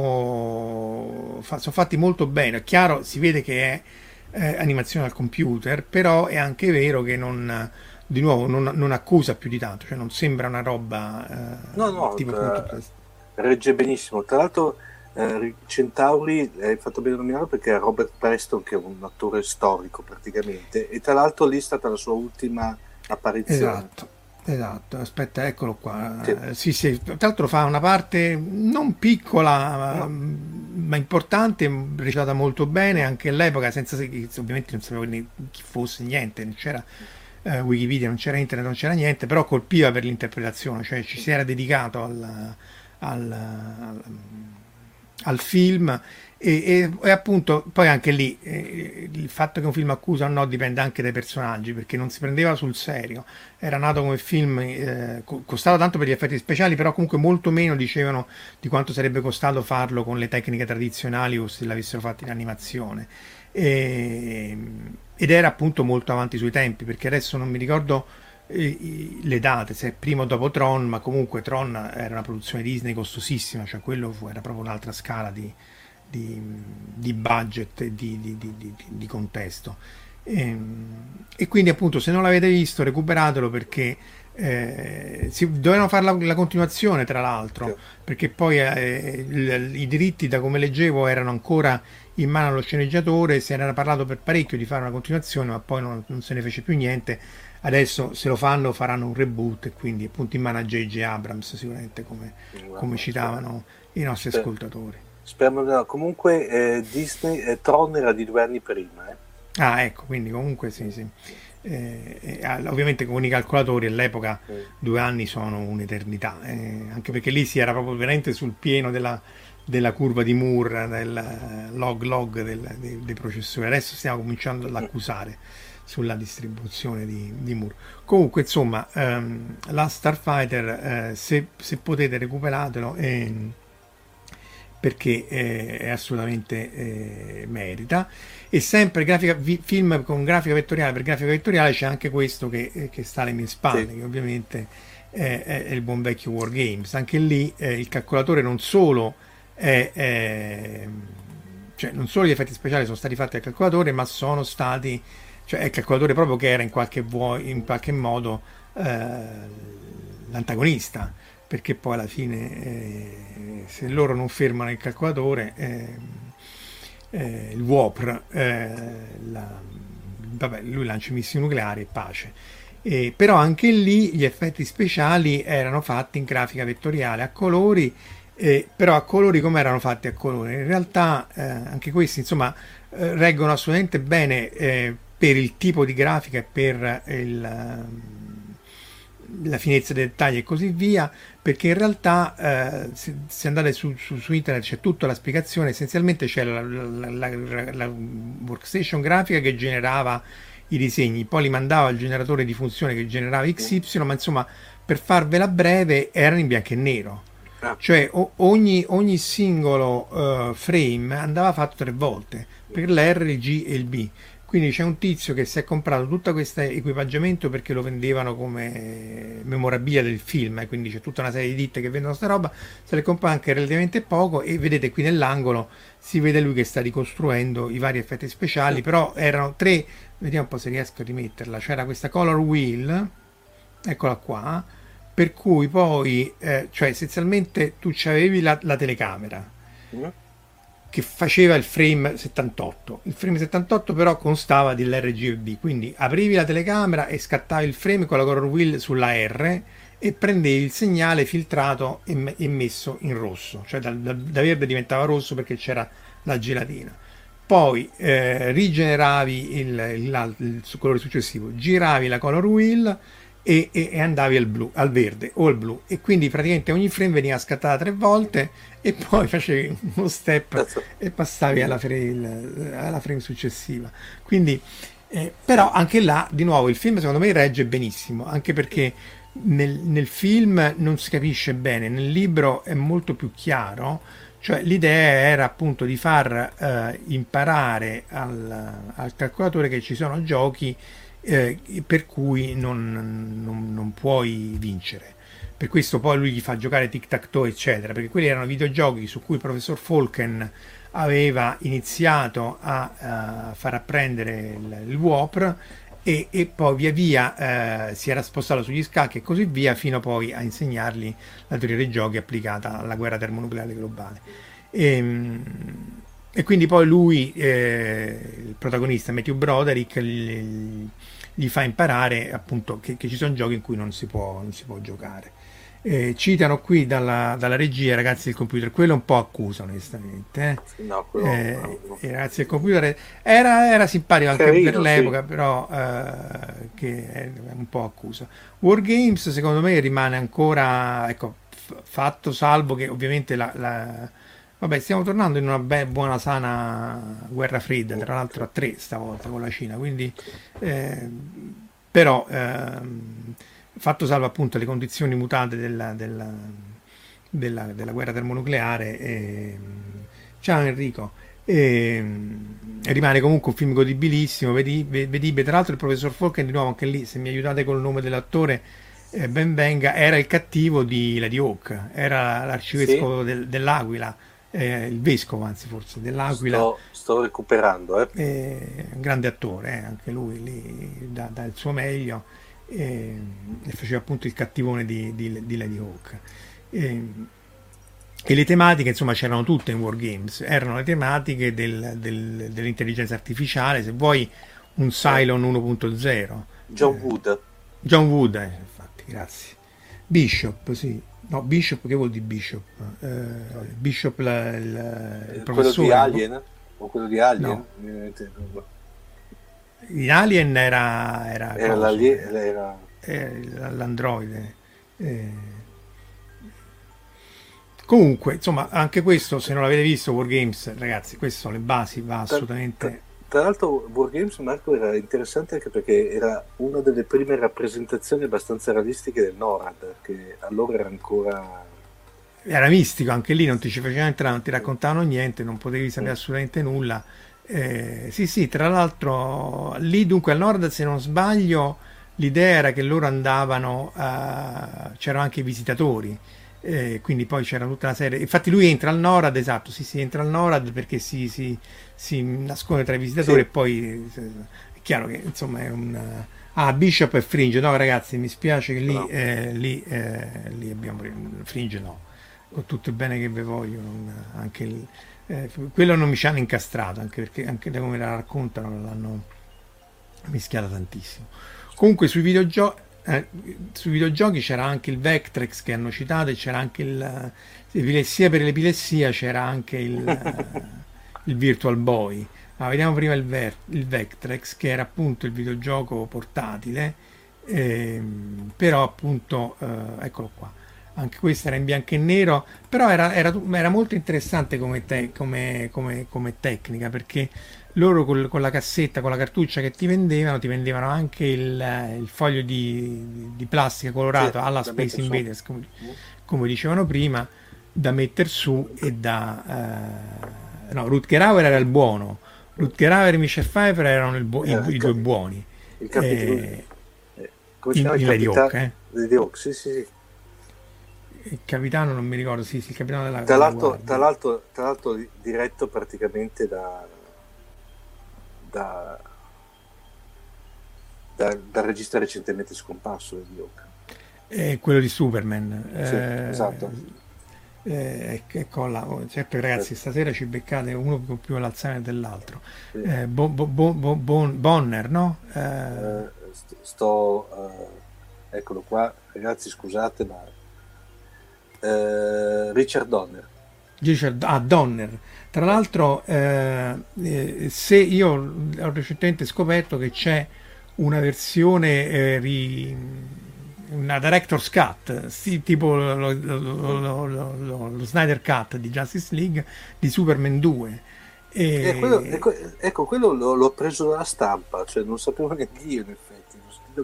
fatti molto bene. È chiaro, si vede che è animazione al computer, però è anche vero che di nuovo non accusa più di tanto, cioè non sembra una roba No, tipo appunto, regge benissimo. Tra l'altro, Centauri hai fatto bene a nominarlo perché è Robert Preston, che è un attore storico praticamente, e tra l'altro lì è stata la sua ultima apparizione. esatto, aspetta, eccolo qua. Sì. Sì, tra l'altro fa una parte non piccola, ma importante, recitata molto bene anche all'epoca, senza ovviamente non sapevo chi fosse, niente, non c'era Wikipedia, non c'era internet, non c'era niente, però colpiva per l'interpretazione, cioè ci si era dedicato al film, e appunto poi anche lì il fatto che un film accusa o no dipende anche dai personaggi, perché non si prendeva sul serio, era nato come film, costava tanto per gli effetti speciali, però comunque molto meno dicevano di quanto sarebbe costato farlo con le tecniche tradizionali o se l'avessero fatto in animazione, ed era appunto molto avanti sui tempi, perché adesso non mi ricordo le date, se è prima o dopo Tron, ma comunque Tron era una produzione Disney costosissima, cioè quello era proprio un'altra scala di budget e di contesto, e quindi appunto se non l'avete visto recuperatelo, perché dovevano fare la continuazione, tra l'altro, Sì. perché poi i diritti, da come leggevo, erano ancora in mano allo sceneggiatore, si era parlato per parecchio di fare una continuazione, ma poi non se ne fece più niente. Adesso se lo faranno un reboot, e quindi appunto in mano a J.J. Abrams, sicuramente, come citavano i nostri ascoltatori. Speriamo di no. Comunque Disney, Tron era di 2 anni prima. Ah, ecco, quindi comunque sì. Ovviamente con i calcolatori all'epoca 2 anni sono un'eternità, anche perché lì si era proprio veramente sul pieno della curva di Moore, del log dei processori. Adesso stiamo cominciando ad accusare sulla distribuzione di Moore. Comunque insomma, la Starfighter, se potete recuperatelo, perché è assolutamente merita. E sempre film con grafica vettoriale, per grafica vettoriale c'è anche questo che sta alle mie spalle, Sì. che ovviamente è il buon vecchio Wargames. Anche lì il calcolatore non solo cioè non solo gli effetti speciali sono stati fatti al calcolatore, ma sono stati, cioè è il calcolatore proprio che era in qualche modo l'antagonista, perché poi alla fine se loro non fermano il calcolatore, il WOPR, lui lancia missili nucleari e pace. Però anche lì gli effetti speciali erano fatti in grafica vettoriale a colori, però a colori come erano fatti a colori. In realtà anche questi insomma reggono assolutamente bene, per il tipo di grafica e per la finezza dei dettagli e così via, perché in realtà se andate su internet c'è tutta la spiegazione. Essenzialmente c'è la workstation grafica che generava i disegni, poi li mandava al generatore di funzione che generava XY, ma insomma, per farvela breve, erano in bianco e nero. Cioè ogni singolo frame andava fatto 3 volte per l'R, il G e il B. Quindi c'è un tizio che si è comprato tutto questo equipaggiamento perché lo vendevano come memorabilia del film, quindi c'è tutta una serie di ditte che vendono sta roba, se le compra anche relativamente poco, e vedete qui nell'angolo si vede lui che sta ricostruendo i vari effetti speciali, però erano 3, vediamo un po' se riesco a rimetterla, c'era questa color wheel, eccola qua, per cui poi, cioè essenzialmente tu c'avevi la telecamera che faceva il frame 78. Il frame 78 però constava dell'RGB, quindi aprivi la telecamera e scattavi il frame con la color wheel sulla R e prendevi il segnale filtrato e messo in rosso, cioè da verde diventava rosso perché c'era la gelatina. Poi rigeneravi il colore successivo, giravi la color wheel e andavi al blu, al verde o al blu, e quindi praticamente ogni frame veniva scattata 3 volte e poi facevi uno step e passavi alla frame successiva. Quindi però anche là di nuovo il film secondo me regge benissimo, anche perché nel film non si capisce bene, nel libro è molto più chiaro. Cioè l'idea era appunto di far imparare al calcolatore che ci sono giochi per cui non puoi vincere. Per questo poi lui gli fa giocare tic-tac-toe eccetera, perché quelli erano videogiochi su cui il professor Falken aveva iniziato a far apprendere il WOPR e poi via via si era spostato sugli scacchi e così via, fino poi a insegnargli la teoria dei giochi applicata alla guerra termonucleare globale. E quindi poi lui, il protagonista Matthew Broderick, gli fa imparare appunto che ci sono giochi in cui non si può giocare. Citano qui dalla regia i ragazzi del computer, quello un po' accusa onestamente. No, no. I ragazzi del computer era simpatico anche carino, per l'epoca, sì. Però che è un po' accusa. Wargames secondo me rimane ancora, ecco, fatto salvo che ovviamente vabbè, stiamo tornando in una buona sana guerra fredda, tra l'altro a 3 stavolta con la Cina, quindi però fatto salvo appunto le condizioni mutate della guerra termonucleare. Ciao Enrico, rimane comunque un film godibilissimo, vedibile. Tra l'altro il professor Falken, di nuovo anche lì, se mi aiutate col nome dell'attore, ben venga, era il cattivo di Lady Hawk, era l'arcivescovo dell'Aquila, il vescovo anzi forse dell'Aquila. Sto recuperando, un grande attore, anche lui lì dà il suo meglio, e faceva appunto il cattivone di Lady Hawk, e le tematiche insomma c'erano tutte in Wargames, erano le tematiche dell'intelligenza artificiale, se vuoi un Cylon 1.0. John Wood, infatti, grazie. Bishop, sì. No, Bishop, che vuol dire Bishop? Bishop il professore. Quello di Alien? O quello di Alien? No. In Alien era l'androide. Comunque, insomma, anche questo, se non l'avete visto, Wargames, ragazzi, queste sono le basi, va assolutamente. Tra l'altro Wargames, Marco, era interessante anche perché era una delle prime rappresentazioni abbastanza realistiche del NORAD, che allora era ancora... Era mistico, anche lì non ti ci facevano entrare, non ti raccontavano niente, non potevi sapere assolutamente nulla. Sì, tra l'altro lì dunque al NORAD, se non sbaglio, l'idea era che loro andavano, c'erano anche i visitatori, quindi poi c'era tutta una serie, infatti lui entra al NORAD, esatto, si entra al NORAD perché si nasconde tra i visitatori, sì. E poi è chiaro che insomma è Bishop e Fringe, no ragazzi, mi spiace che lì abbiamo Fringe, no, con tutto il bene che vi voglio, quello non mi ci hanno incastrato, anche perché anche da come la raccontano l'hanno mischiata tantissimo. Comunque sui videogiochi c'era anche il Vectrex che hanno citato, e c'era anche sia per l'epilessia c'era anche il il Virtual Boy. Ma vediamo prima il Vectrex, che era appunto il videogioco portatile, però appunto, eccolo qua. Anche questo era in bianco e nero, però era molto interessante come tecnica, perché loro con la cassetta, con la cartuccia che ti vendevano anche il foglio di plastica colorato alla Space Invaders, come dicevano prima, da mettere su e no, Rutger Hauer era il buono, Rutger Hauer e Michel Pfeiffer erano i due buoni. Il capitano, come si chiama? Lady Hawk, Lady Hawk, sì. Il capitano non mi ricordo, sì, il capitano della tra l'altro diretto praticamente dal regista recentemente scomparso, Lady Hawk. Quello di Superman. Sì, esatto. Ecco là, certo ragazzi, stasera ci beccate uno più all'Alzheimer dell'altro. Sì. Bonner, no? Eccolo qua, ragazzi, scusate, ma Richard Donner. Donner. Tra l'altro, se io ho recentemente scoperto che c'è una versione una director's cut, sì, tipo lo Snyder Cut di Justice League di Superman 2. Quello l'ho preso dalla stampa, cioè non sapevo neanche io, in effetti.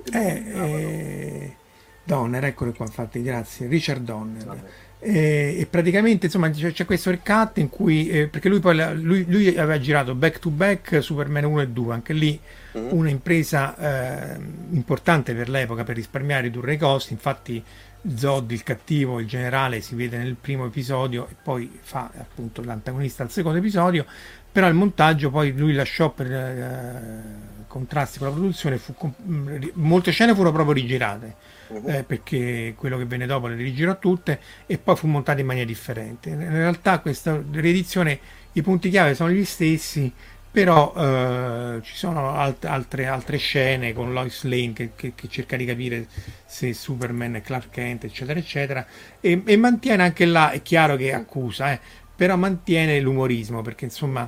Donner, eccolo qua, infatti, grazie, Richard Donner. E praticamente insomma c'è questo cut in cui perché lui aveva girato back to back Superman 1 e 2, anche lì una impresa importante per l'epoca per risparmiare e ridurre i costi. Infatti Zod, il cattivo, il generale, si vede nel primo episodio e poi fa appunto l'antagonista al secondo episodio, però il montaggio poi lui lasciò per contrasti con la produzione, molte scene furono proprio rigirate. Perché quello che venne dopo le rigirò tutte e poi fu montato in maniera differente. In realtà questa riedizione, i punti chiave sono gli stessi, però ci sono altre scene con Lois Lane che cerca di capire se Superman è Clark Kent, eccetera eccetera, e mantiene anche là, è chiaro che accusa, però mantiene l'umorismo, perché insomma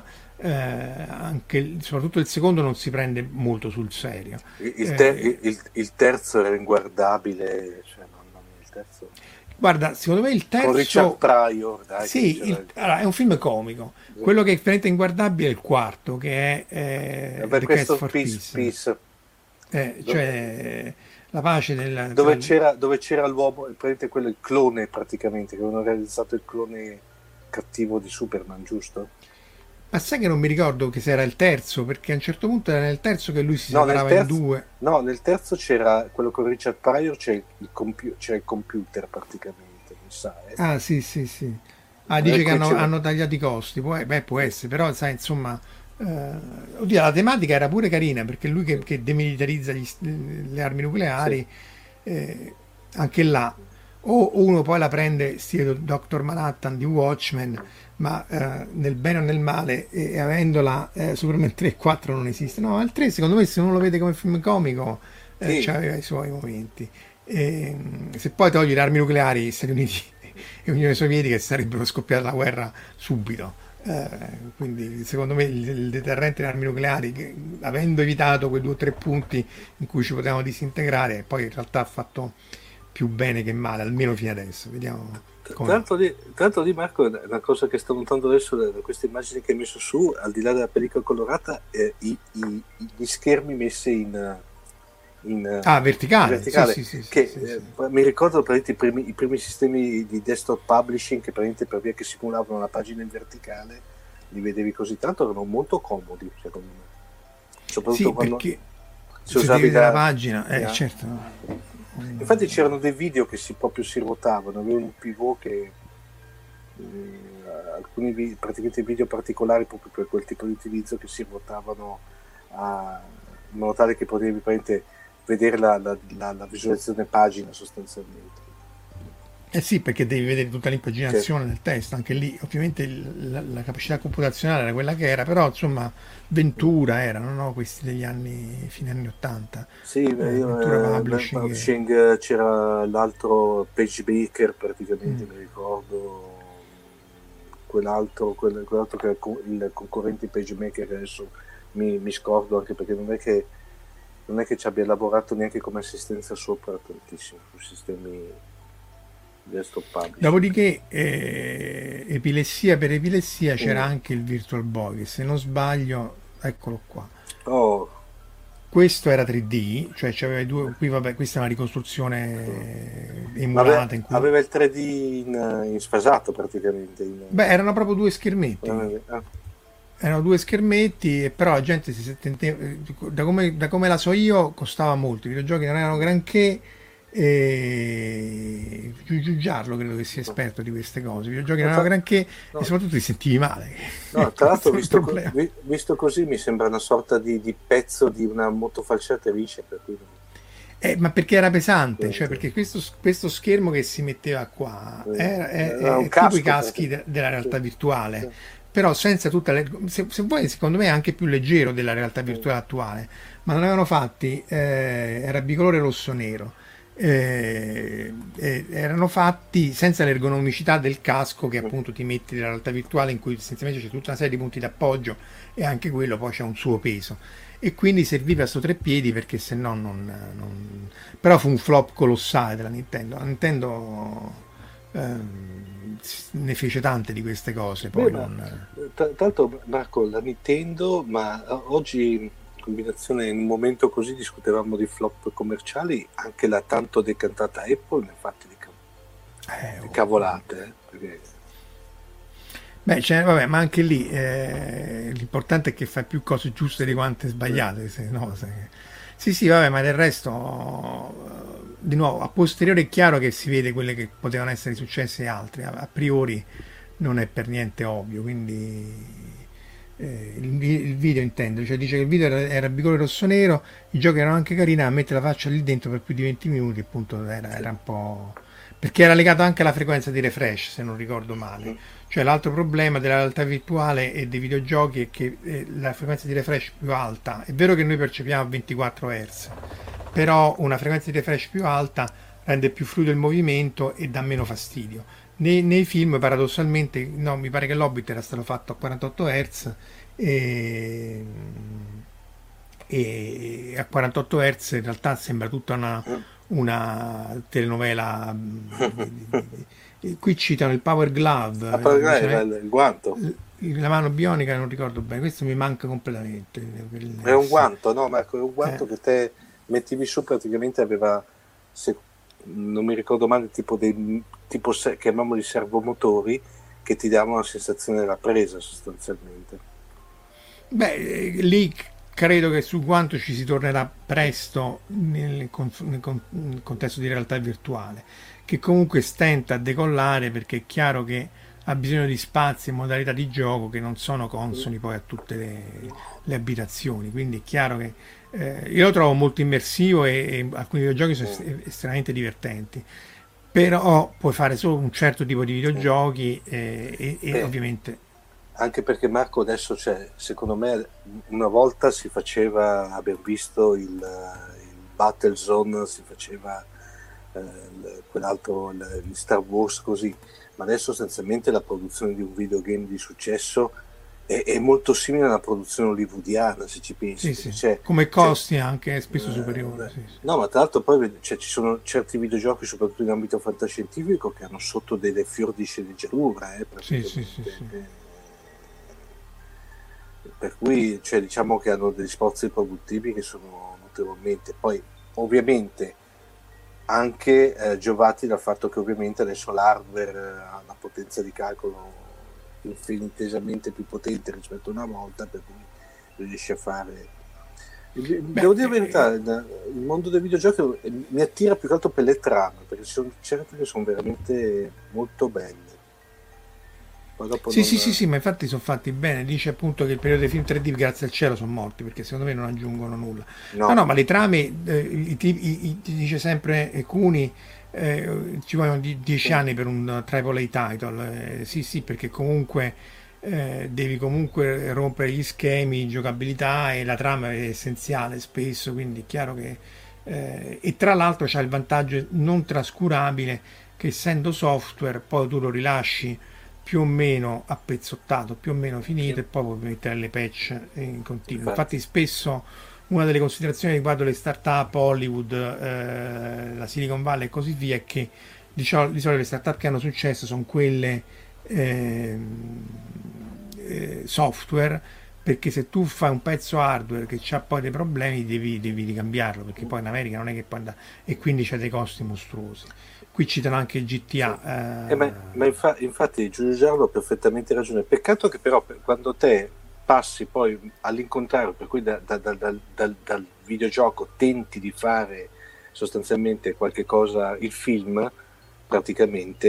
soprattutto il secondo non si prende molto sul serio. Il terzo era inguardabile, cioè, il terzo. Guarda, secondo me il terzo con Richard Pryor, dai, sì, allora, è un film comico. Quello che è veramente inguardabile è il quarto, che è questo Peace. Cioè la pace dove c'era l'uomo, praticamente quello, il clone, praticamente, che avevano realizzato il clone cattivo di Superman, giusto? Ma sai che non mi ricordo che se era il terzo, perché a un certo punto era nel terzo che lui si separava in due. No, nel terzo c'era quello con Richard Pryor, c'era il computer praticamente, mi sa. Ah, sì. Dice che hanno tagliato i costi, può essere, però sai, insomma, oddio, la tematica era pure carina, perché lui che demilitarizza le armi nucleari, anche là, o uno poi la prende stile Dr. Manhattan di Watchmen, ma nel bene o nel male, e avendola Superman 3 e 4 non esiste. No, il 3 secondo me, se uno lo vede come film comico, aveva i suoi momenti. Se poi togli le armi nucleari, Stati Uniti e Unione Sovietica sarebbero scoppiate la guerra subito. Quindi secondo me il deterrente delle armi nucleari, avendo evitato quei 2 o 3 punti in cui ci potevamo disintegrare, poi in realtà ha fatto più bene che male, almeno fino adesso. Vediamo. Tanto di Marco, una cosa che sto notando adesso da queste immagini che hai messo su, al di là della pellicola colorata, gli schermi messi in verticale. Sì. Mi ricordo i primi sistemi di desktop publishing che per via che simulavano la pagina in verticale, li vedevi così tanto, erano molto comodi secondo me, soprattutto quando perché si usavi la pagina, certo. Infatti c'erano dei video che si ruotavano, aveva un pivot che alcuni praticamente video particolari proprio per quel tipo di utilizzo, che si ruotavano in modo tale che potevi vedere la visualizzazione pagina sostanzialmente. Sì, perché devi vedere tutta l'impaginazione del testo, anche lì ovviamente la capacità computazionale era quella che era, però insomma Ventura erano, no? Questi degli fine anni 80. Sì, Ventura Publishing, c'era l'altro Page Baker praticamente, mi ricordo, quell'altro che è il concorrente PageMaker, che adesso mi scordo, anche perché non è che ci abbia lavorato neanche come assistenza sopra tantissimo sui sistemi desktop publishing. Dopodiché per epilessia c'era anche il Virtual Boy, che se non sbaglio, eccolo qua. Questo era 3D, cioè c'aveva i due, qui vabbè, questa è una ricostruzione emulata. Aveva il 3D in sfasato praticamente. Beh, erano proprio due schermetti. Erano due schermetti, però la gente si sentiva, da come la so io, costava molto. I videogiochi non erano granché. Giugiarlo credo che sia esperto di queste cose. I videogiochi non erano granché e soprattutto ti sentivi male. No, tra l'altro visto così mi sembra una sorta di pezzo di una motofalciatrice, per cui ma perché era pesante, cioè perché questo schermo che si metteva qua è tipo i caschi della realtà virtuale, però senza tutta se vuoi, secondo me è anche più leggero della realtà virtuale attuale, ma non avevano fatti, era bicolore rosso-nero. Erano fatti senza l'ergonomicità del casco che appunto ti metti nella realtà virtuale, in cui essenzialmente c'è tutta una serie di punti d'appoggio e anche quello poi c'è un suo peso, e quindi serviva a sto tre piedi, perché se no non... Però fu un flop colossale della Nintendo. La Nintendo ne fece tante di queste cose. Poi tra l'altro, Marco, la Nintendo, ma oggi combinazione, in un momento così discutevamo di flop commerciali, anche la tanto decantata Apple ne ha fatti di cavolate, perché... Beh, vabbè, ma anche lì l'importante è che fai più cose giuste di quante sbagliate, sì, vabbè, ma del resto di nuovo a posteriori è chiaro che si vede quelle che potevano essere successe e altre, a priori non è per niente ovvio, quindi il video intendo, cioè dice che il video era bicolore rosso-nero, i giochi erano anche carini, a mettere la faccia lì dentro per più di 20 minuti, appunto era un po', perché era legato anche alla frequenza di refresh, se non ricordo male. Cioè l'altro problema della realtà virtuale e dei videogiochi è che la frequenza di refresh più alta, è vero che noi percepiamo 24 Hz, però una frequenza di refresh più alta rende più fluido il movimento e dà meno fastidio. Nei film paradossalmente, no, mi pare che l'Hobbit era stato fatto a 48 Hz e a 48 Hz in realtà sembra tutta una telenovela. Qui citano il Power Glove, il guanto, la mano bionica, non ricordo bene, questo mi manca completamente. È un guanto, no Marco, è un guanto che te mettevi su, praticamente aveva, se non mi ricordo male, tipo chiamiamoli servomotori, che ti davano la sensazione della presa sostanzialmente. Beh, lì credo che sul guanto ci si tornerà presto nel contesto di realtà virtuale, che comunque stenta a decollare, perché è chiaro che ha bisogno di spazi e modalità di gioco che non sono consoni poi a tutte le abitazioni, quindi è chiaro che io lo trovo molto immersivo e alcuni videogiochi sono estremamente divertenti, però puoi fare solo un certo tipo di videogiochi e ovviamente... Anche perché, Marco, adesso secondo me una volta si faceva, abbiamo visto il Battlezone, si faceva quell'altro, il Star Wars, così, ma adesso essenzialmente la produzione di un videogame di successo è molto simile alla produzione hollywoodiana, se ci pensi. Sì. Come costi anche spesso superiori. Sì. No, ma tra l'altro poi ci sono certi videogiochi, soprattutto in ambito fantascientifico, che hanno sotto delle fior di sceneggiatura. Sì. Per cui diciamo che hanno degli sforzi produttivi che sono notevolmente, poi ovviamente anche giovati dal fatto che ovviamente adesso l'hardware ha una potenza di calcolo infinitesamente più potente rispetto a una volta, per cui riesce a fare. Devo dire la verità, il mondo dei videogiochi mi attira più che altro per le trame, perché ci sono certe che sono veramente molto belle. Sì, ma infatti sono fatti bene. Dice appunto che il periodo dei film 3D, grazie al cielo, sono morti, perché secondo me non aggiungono nulla. No, ma le trame, dice sempre Cuni, ci vogliono 10 anni per un AAA title. Sì, perché comunque devi comunque rompere gli schemi, giocabilità, e la trama è essenziale spesso, quindi è chiaro che e tra l'altro c'ha il vantaggio non trascurabile che, essendo software, poi tu lo rilasci più o meno appezzottato, più o meno finito, Sì. e poi puoi mettere le patch in continuo. Infatti. Infatti spesso una delle considerazioni riguardo le start-up, Hollywood, la Silicon Valley e così via è che di solito le start-up che hanno successo sono quelle software, perché se tu fai un pezzo hardware che ha poi dei problemi devi ricambiarlo, perché poi in America non è che puoi andare, e quindi c'è dei costi mostruosi. Qui citano anche il Sì. GTA. Infatti Giugiaro ha perfettamente ragione. Peccato che però quando te passi poi all'incontrario, per cui dal videogioco tenti di fare sostanzialmente qualche cosa, il film praticamente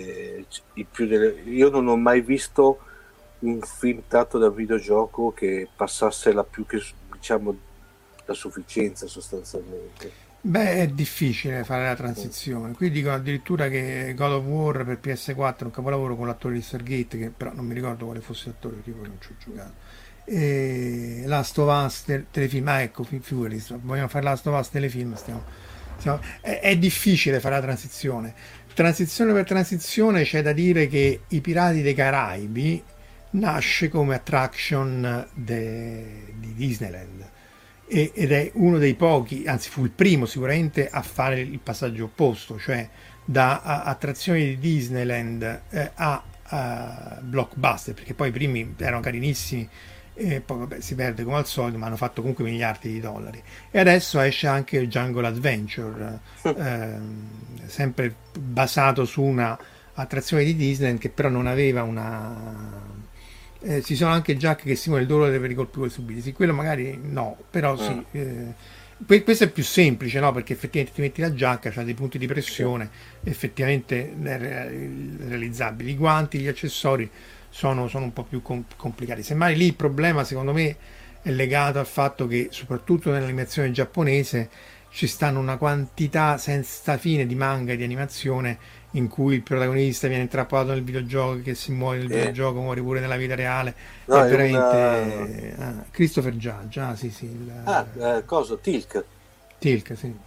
io non ho mai visto un film tratto da videogioco che passasse la più che, diciamo, la sufficienza sostanzialmente. Beh, è difficile fare la transizione. Qui dicono addirittura che God of War per PS4 è un capolavoro con l'attore di Stargate, che però non mi ricordo quale fosse l'attore, tipo non ci ho giocato. E Last of Us telefilm, ecco, figurati, vogliamo fare Last of Us telefilm, è difficile fare la transizione. Transizione per transizione c'è da dire che I Pirati dei Caraibi nasce come attraction di Disneyland, ed è uno dei pochi, anzi fu il primo sicuramente a fare il passaggio opposto, cioè da attrazioni di Disneyland a blockbuster, perché poi i primi erano carinissimi e poi vabbè, si perde come al solito, ma hanno fatto comunque miliardi di dollari. E adesso esce anche Jungle Adventure, sempre basato su una attrazione di Disneyland che però non aveva una... ci sono anche Jack che simula il dolore per i colpi subiti, sì, quello magari no, però sì. Questo è più semplice, no? Perché effettivamente ti metti la giacca, c'ha dei punti di pressione, effettivamente realizzabili. I guanti, gli accessori sono un po' più complicati. Semmai lì il problema, secondo me, è legato al fatto che, soprattutto nell'animazione giapponese, ci stanno una quantità senza fine di manga e di animazione in cui il protagonista viene intrappolato nel videogioco, che si muore nel videogioco, muore pure nella vita reale. No, è veramente Christopher Judge, sì, cosa? Tilk, sì.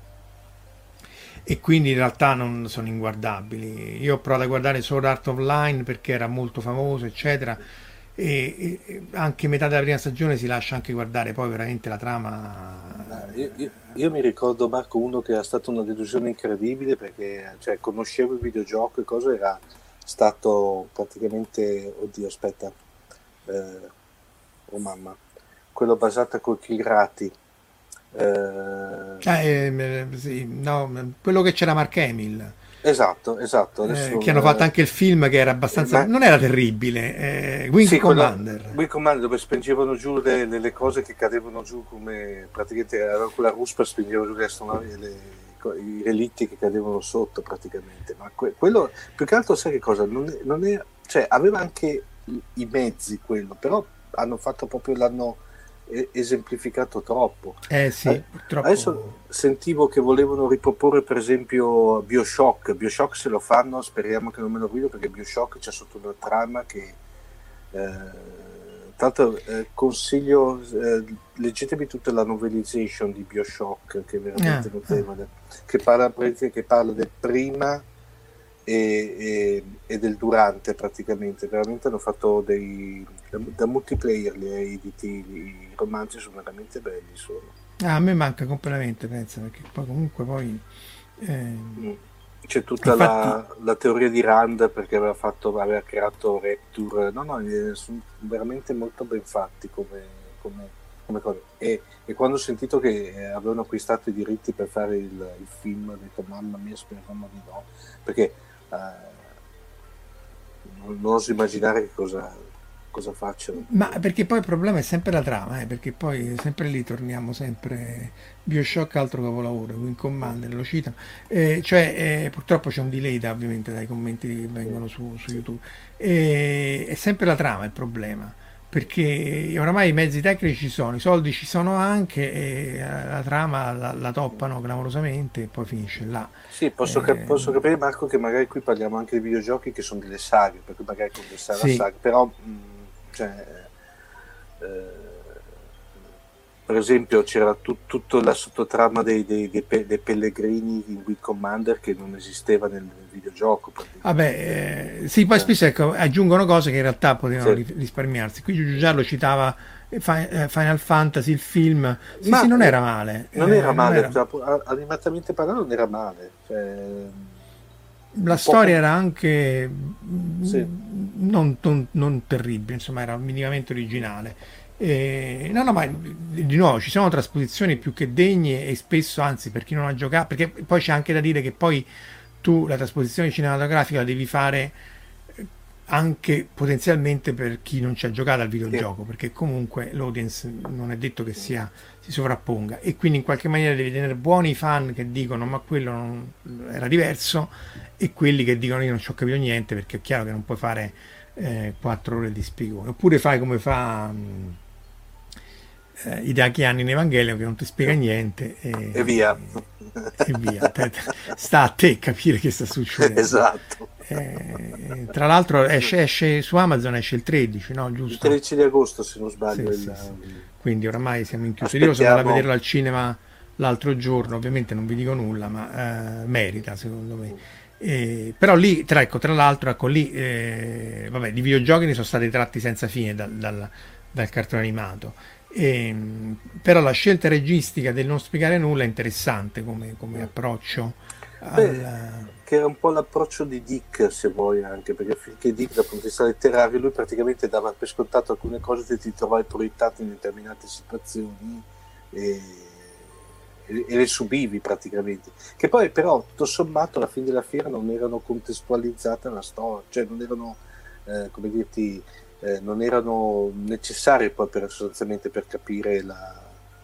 E quindi in realtà non sono inguardabili. Io ho provato a guardare Sword Art Online perché era molto famoso, eccetera, e anche metà della prima stagione si lascia anche guardare, poi veramente la trama... Io mi ricordo, Marco, uno che ha stato una delusione incredibile, perché cioè, conoscevo il videogioco e cosa, era stato praticamente, oddio aspetta, oh mamma, quello basato con Kilrati. Sì, no, quello che c'era Mark Hamill. Esatto. Adesso, che hanno fatto anche il film che era abbastanza... non era terribile, Wing Commander. Wing Commander, dove spingevano giù le cose che cadevano giù, come praticamente quella ruspa spingeva giù i relitti che cadevano sotto praticamente. Ma quello, più che altro, sai che cosa? Non è, cioè, aveva anche i mezzi quello, però hanno fatto proprio, l'hanno esemplificato troppo. Sì, purtroppo. Adesso sentivo che volevano riproporre per esempio Bioshock, se lo fanno speriamo che non me lo guido, perché Bioshock c'è sotto una trama che tanto consiglio, leggetevi tutta la novelization di Bioshock, che è veramente notevole, che parla del prima e del durante, praticamente. Veramente hanno fatto da multiplayer li editi, i romanzi sono veramente belli, a me manca completamente, penso, perché poi comunque c'è tutta infatti... la teoria di Rand, perché aveva creato Rapture. Sono veramente molto ben fatti come cose. E quando ho sentito che avevano acquistato i diritti per fare il film, ho detto mamma mia, speriamo di no, perché non oso immaginare che cosa facciano. Ma perché poi il problema è sempre la trama, perché poi sempre lì torniamo sempre. Bioshock, altro capolavoro, Wing Commander lo citano, purtroppo c'è un delay ovviamente dai commenti che vengono su YouTube, è sempre la trama il problema, perché oramai i mezzi tecnici ci sono, i soldi ci sono anche, e la trama la toppano clamorosamente e poi finisce là. Sì, posso capire, Marco, che magari qui parliamo anche di videogiochi che sono delle saghe, perché magari condensare la saga, però per esempio c'era tutta la sottotrama dei pellegrini in Wing Commander che non esisteva nel videogioco. Vabbè, sì, poi spesso ecco, aggiungono cose che in realtà potevano risparmiarsi. Qui Giugiaro citava Final Fantasy, il film, sì, non era male. Non era male, animatamente parlando non era male. La storia era anche non terribile, insomma era minimamente originale. No, ma di nuovo ci sono trasposizioni più che degne e spesso, anzi, per chi non ha giocato, perché poi c'è anche da dire che poi tu la trasposizione cinematografica la devi fare anche potenzialmente per chi non ci ha giocato al videogioco, perché comunque l'audience non è detto che si sovrapponga, e quindi in qualche maniera devi tenere buoni i fan che dicono ma quello era diverso, e quelli che dicono io non ci ho capito niente, perché è chiaro che non puoi fare 4 ore di spiegone, oppure fai come fa Hideaki Anno in Evangelion, che non ti spiega niente e via. E via. Sta a te capire che sta succedendo. Esatto. Tra l'altro esce su Amazon, esce il 13, no? Giusto? Il 13 di agosto se non sbaglio. Sì. Quindi oramai siamo in chiusura. Io sono andato a vederlo al cinema l'altro giorno, ovviamente non vi dico nulla, ma merita secondo me. Però lì, tra l'altro, ecco lì, vabbè, di videogiochi ne sono stati tratti senza fine dal cartone animato. Però la scelta registica del non spiegare nulla è interessante come approccio. Che era un po' l'approccio di Dick, se vuoi, anche perché finché Dick dal punto di vista letterario lui praticamente dava per scontato alcune cose che ti trovavi proiettate in determinate situazioni e le subivi praticamente, che poi però tutto sommato alla fine della fiera non erano contestualizzate alla storia, cioè non erano come dirti non erano necessarie poi sostanzialmente per capire la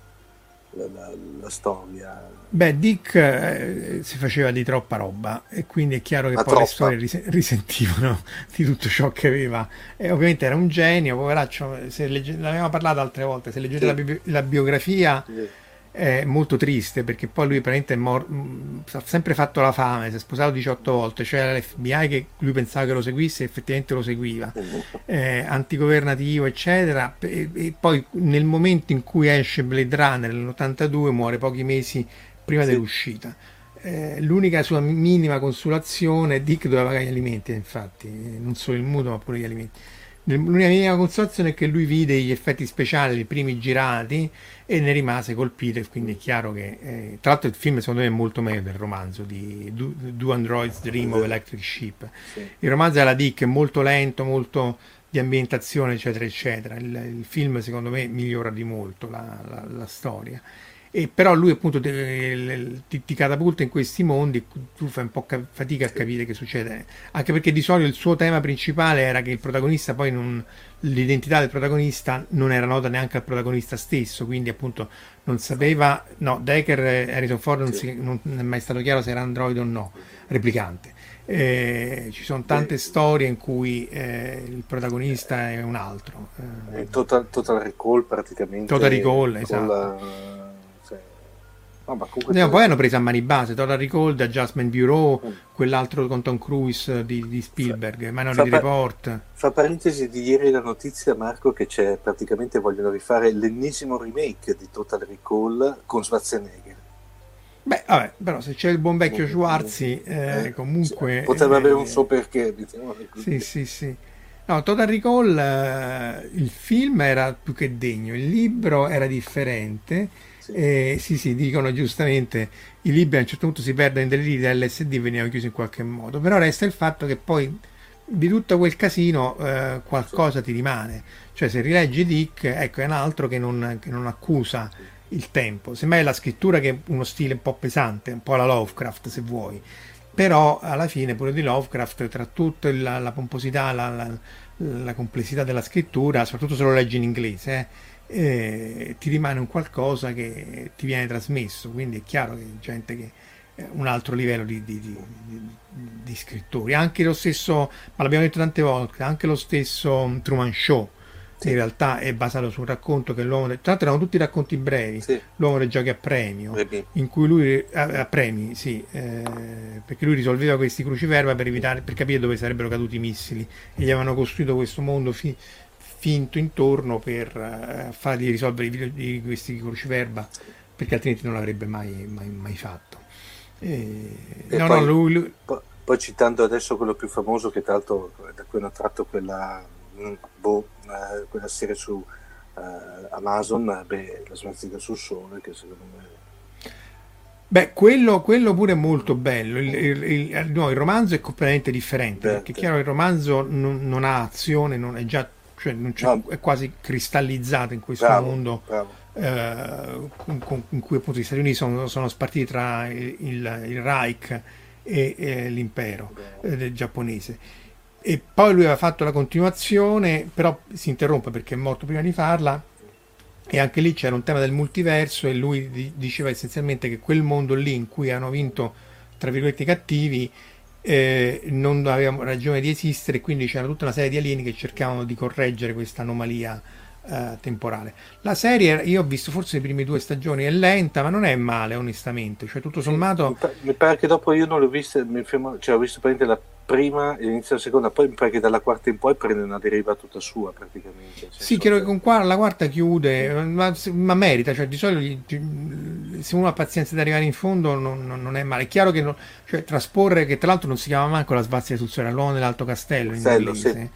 storia. Beh, Dick si faceva di troppa roba, e quindi è chiaro che poi le storie risentivano di tutto ciò che aveva, e ovviamente era un genio, poveraccio. L'avevamo parlato altre volte, se leggete la biografia è molto triste, perché poi lui praticamente ha sempre fatto la fame, si è sposato 18 volte, cioè l'FBI che lui pensava che lo seguisse, effettivamente lo seguiva, antigovernativo eccetera, e poi nel momento in cui esce Blade Runner nell'82 muore pochi mesi prima dell'uscita. L'unica sua minima consolazione, Dick doveva pagare gli alimenti, infatti non solo il mutuo ma pure gli alimenti. L'unica minima consolazione è che lui vide gli effetti speciali, i primi girati, e ne rimase colpito, e quindi è chiaro che tra l'altro il film secondo me è molto meglio del romanzo di Do Androids Dream of Electric Sheep. Il romanzo della Dick è molto lento, molto di ambientazione eccetera eccetera, il film secondo me migliora di molto la storia. E però lui appunto ti catapulta in questi mondi, tu fai un po' fatica a capire che succede, anche perché di solito il suo tema principale era che il protagonista poi l'identità del protagonista non era nota neanche al protagonista stesso, quindi appunto non sapeva, Decker, Harrison Ford non è mai stato chiaro se era androide o no, replicante. Ci sono tante storie in cui il protagonista è un altro. Total Recall praticamente. Total Recall, esatto. Poi hanno preso a mani base Total Recall, The Adjustment Bureau, quell'altro con Tom Cruise di Spielberg, Minority Report. Fa parentesi di ieri la notizia, Marco, che c'è praticamente vogliono rifare l'ennesimo remake di Total Recall con Schwarzenegger. Beh, vabbè, però se c'è il buon vecchio Schwarzi, comunque potrebbe avere un suo perché, diciamo. Sì. No, Total Recall, il film era più che degno, il libro era differente. Sì, dicono giustamente i libri a un certo punto si perdono in deliri dell'LSD, venivano chiusi in qualche modo, però resta il fatto che poi di tutto quel casino qualcosa ti rimane, cioè se rileggi Dick, ecco, è un altro che non accusa il tempo, semmai è la scrittura che è uno stile un po' pesante, un po' alla Lovecraft se vuoi, però alla fine pure di Lovecraft, tra tutto la pomposità, la complessità della scrittura, soprattutto se lo leggi in inglese, ti rimane un qualcosa che ti viene trasmesso, quindi è chiaro che c'è gente che un altro livello di scrittori, anche lo stesso, ma l'abbiamo detto tante volte, anche lo stesso Truman Show in realtà è basato su un racconto che tra l'altro erano tutti racconti brevi, l'uomo dei giochi a premio, in cui lui a premi, perché lui risolveva questi cruciverba per capire dove sarebbero caduti i missili, e gli avevano costruito questo mondo finto intorno per fargli risolvere questi cruciverba, perché altrimenti non l'avrebbe mai fatto. E poi citando adesso quello più famoso, che tra l'altro da cui hanno tratto quella serie su Amazon, La svastica sul sole, che secondo me... quello pure è molto bello. Il romanzo è completamente differente, perché è chiaro il romanzo non ha azione, non è già, cioè non c'è, è quasi cristallizzato in questo mondo in cui appunto gli Stati Uniti sono spartiti tra il Reich e l'impero giapponese. E poi lui aveva fatto la continuazione, però si interrompe perché è morto prima di farla, e anche lì c'era un tema del multiverso, e lui diceva essenzialmente che quel mondo lì in cui hanno vinto tra virgolette i cattivi non avevano ragione di esistere, quindi c'era tutta una serie di alieni che cercavano di correggere questa anomalia temporale. La serie, io ho visto forse le prime 2 stagioni, è lenta ma non è male onestamente, cioè tutto sommato mi pare che dopo io non l'ho vista, ho visto praticamente la prima e inizia la seconda, poi mi pare che dalla quarta in poi prende una deriva tutta sua praticamente. Sì, credo che con la quarta chiude, ma merita, cioè di solito se uno ha pazienza di arrivare in fondo non è male. È chiaro che cioè, trasporre, che tra l'altro non si chiama manco La svastica sul sole, l'uomo dell'Alto Castello in inglese. Sì.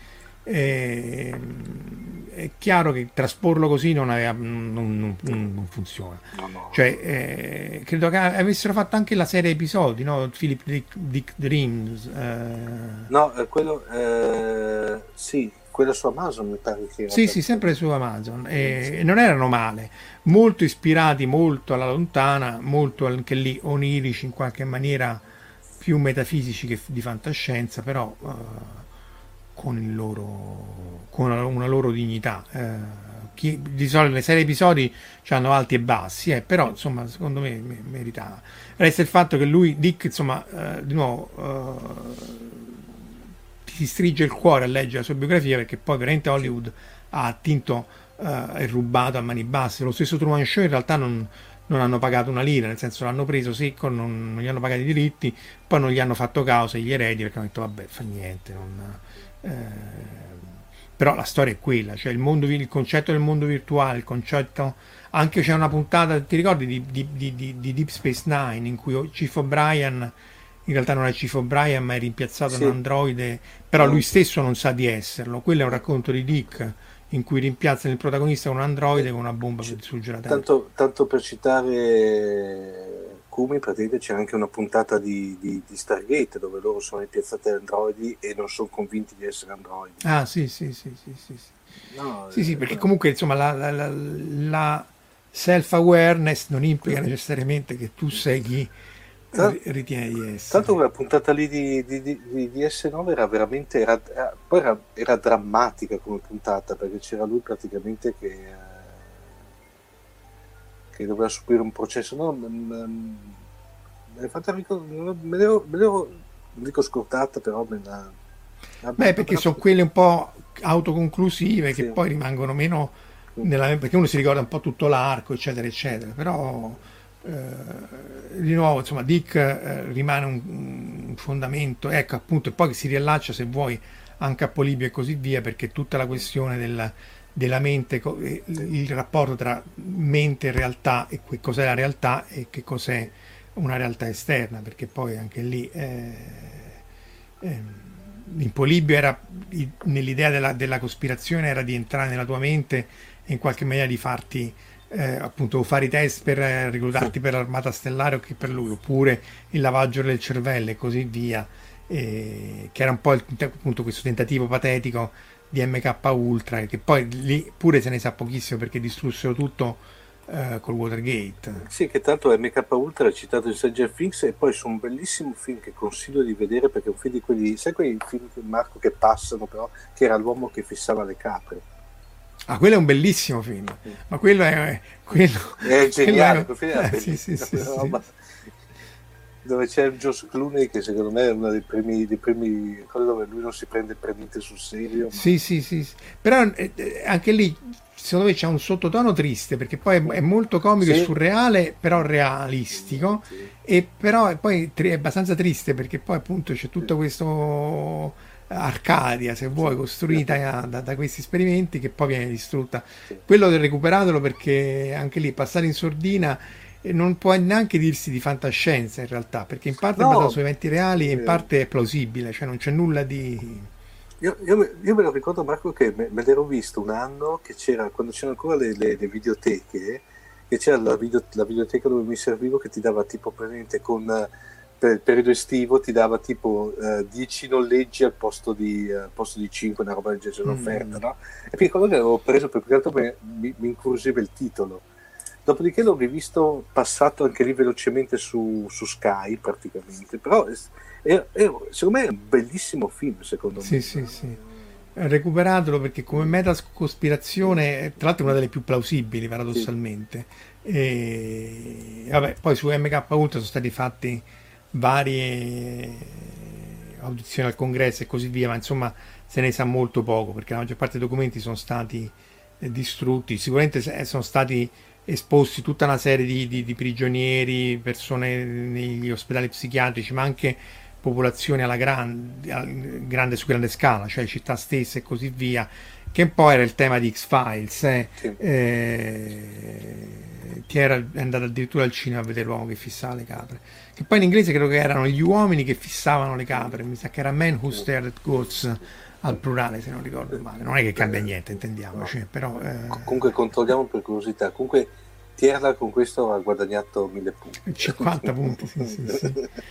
È chiaro che trasporlo così non funziona. No. Cioè, credo che avessero fatto anche la serie episodi, no? Philip Dick Dreams. No, quello sì, quello su Amazon mi pare che era. Sì, sempre su Amazon. E non erano male, molto ispirati, molto alla lontana, molto anche lì onirici in qualche maniera, più metafisici che di fantascienza, però con una loro dignità. Di solito le serie episodi hanno alti e bassi, però insomma secondo me meritava. Resta il fatto che lui, Dick, insomma, di nuovo ti stringe il cuore a leggere la sua biografia, perché poi veramente Hollywood ha attinto e rubato a mani basse. Lo stesso Truman Show in realtà non hanno pagato una lira, nel senso l'hanno preso secco, non gli hanno pagato i diritti, poi non gli hanno fatto causa gli eredi, perché hanno detto vabbè, fa niente, però la storia è quella, cioè il concetto del mondo virtuale, il concetto, anche c'è una puntata, ti ricordi di Deep Space Nine, in cui Chief O'Brien in realtà non è Chief O'Brien ma è rimpiazzato un androide, però lui stesso non sa di esserlo. Quello è un racconto di Dick in cui rimpiazzano il protagonista con un androide con una bomba per distruggere la Terra. Tanto per citare Kumi, praticamente c'è anche una puntata di Stargate dove loro sono rimpiazzati androidi e non sono convinti di essere androidi. Ah sì. No, sì, perché comunque insomma la self-awareness non implica necessariamente che tu sei chi ritiene di essere. Tanto quella puntata lì di S9 era veramente era drammatica come puntata, perché c'era lui praticamente che doveva subire un processo. Non dico scortata, però perché sono quelle un po' autoconclusive, che poi rimangono meno perché uno si ricorda un po' tutto l'arco, eccetera eccetera, però di nuovo insomma Dick rimane un fondamento, ecco appunto, e poi si riallaccia, se vuoi, anche a Polibio e così via, perché tutta la questione della mente, il rapporto tra mente e realtà, e che cos'è la realtà e che cos'è una realtà esterna, perché poi anche lì in Polibio era, nell'idea della cospirazione, era di entrare nella tua mente e in qualche maniera di farti appunto fare i test per reclutarti per l'Armata Stellare o che per lui, oppure il lavaggio del cervello e così via, che era un po' appunto questo tentativo patetico di MK Ultra, che poi lì pure se ne sa pochissimo perché distrussero tutto col Watergate. Sì, che tanto MK Ultra è citato in Stranger Things, e poi su un bellissimo film che consiglio di vedere, perché è un film di quelli, sai quei film, Marco, che passano, però, che era l'uomo che fissava le capre. Ah, quello è un bellissimo film, ma quello è geniale, quel film era sì. Dove c'è Josh Clooney, che secondo me è uno dei primi quello dove lui non si prende per niente sul serio. Sì. Però anche lì secondo me c'è un sottotono triste, perché poi è molto comico e surreale, però realistico, e però poi è abbastanza triste, perché poi appunto c'è tutto questo Arcadia, se vuoi, costruita da questi esperimenti, che poi viene distrutta. Quello del recuperatelo, perché anche lì passare in sordina non può neanche dirsi di fantascienza in realtà, perché in parte è basato su eventi reali e in parte è plausibile, cioè non c'è nulla di... Io me lo ricordo, Marco, che me l'ero visto un anno che c'era, quando c'erano ancora le videoteche, che c'era la videoteca dove mi servivo, che ti dava tipo presente per il periodo estivo ti dava tipo 10 noleggi al posto di 5, una roba del genere, un'offerta, no? E mi ricordo che l'avevo preso perché altro mi incuriosiva il titolo. Dopodiché l'ho rivisto passato anche lì velocemente su Sky praticamente, però secondo me è un bellissimo film, secondo me. Sì. Recuperatelo, perché come meta cospirazione tra l'altro è una delle più plausibili paradossalmente. E vabbè, poi su MK Ultra sono stati fatti varie audizioni al congresso e così via, ma insomma se ne sa molto poco, perché la maggior parte dei documenti sono stati distrutti. Sicuramente sono stati esposti tutta una serie di prigionieri, persone negli ospedali psichiatrici, ma anche popolazioni alla grande su grande scala, cioè città stesse e così via, che un po' era il tema di X-Files, che è andato addirittura al cinema a vedere l'uomo che fissava le capre, che poi in inglese credo che erano gli uomini che fissavano le capre, mi sa che era Men Who Stared at Goats al plurale, se non ricordo male. Non è che cambia niente, intendiamoci, no. Però comunque controlliamo per curiosità. Comunque Tierla con questo ha guadagnato 1000 punti, 50 punti, sì.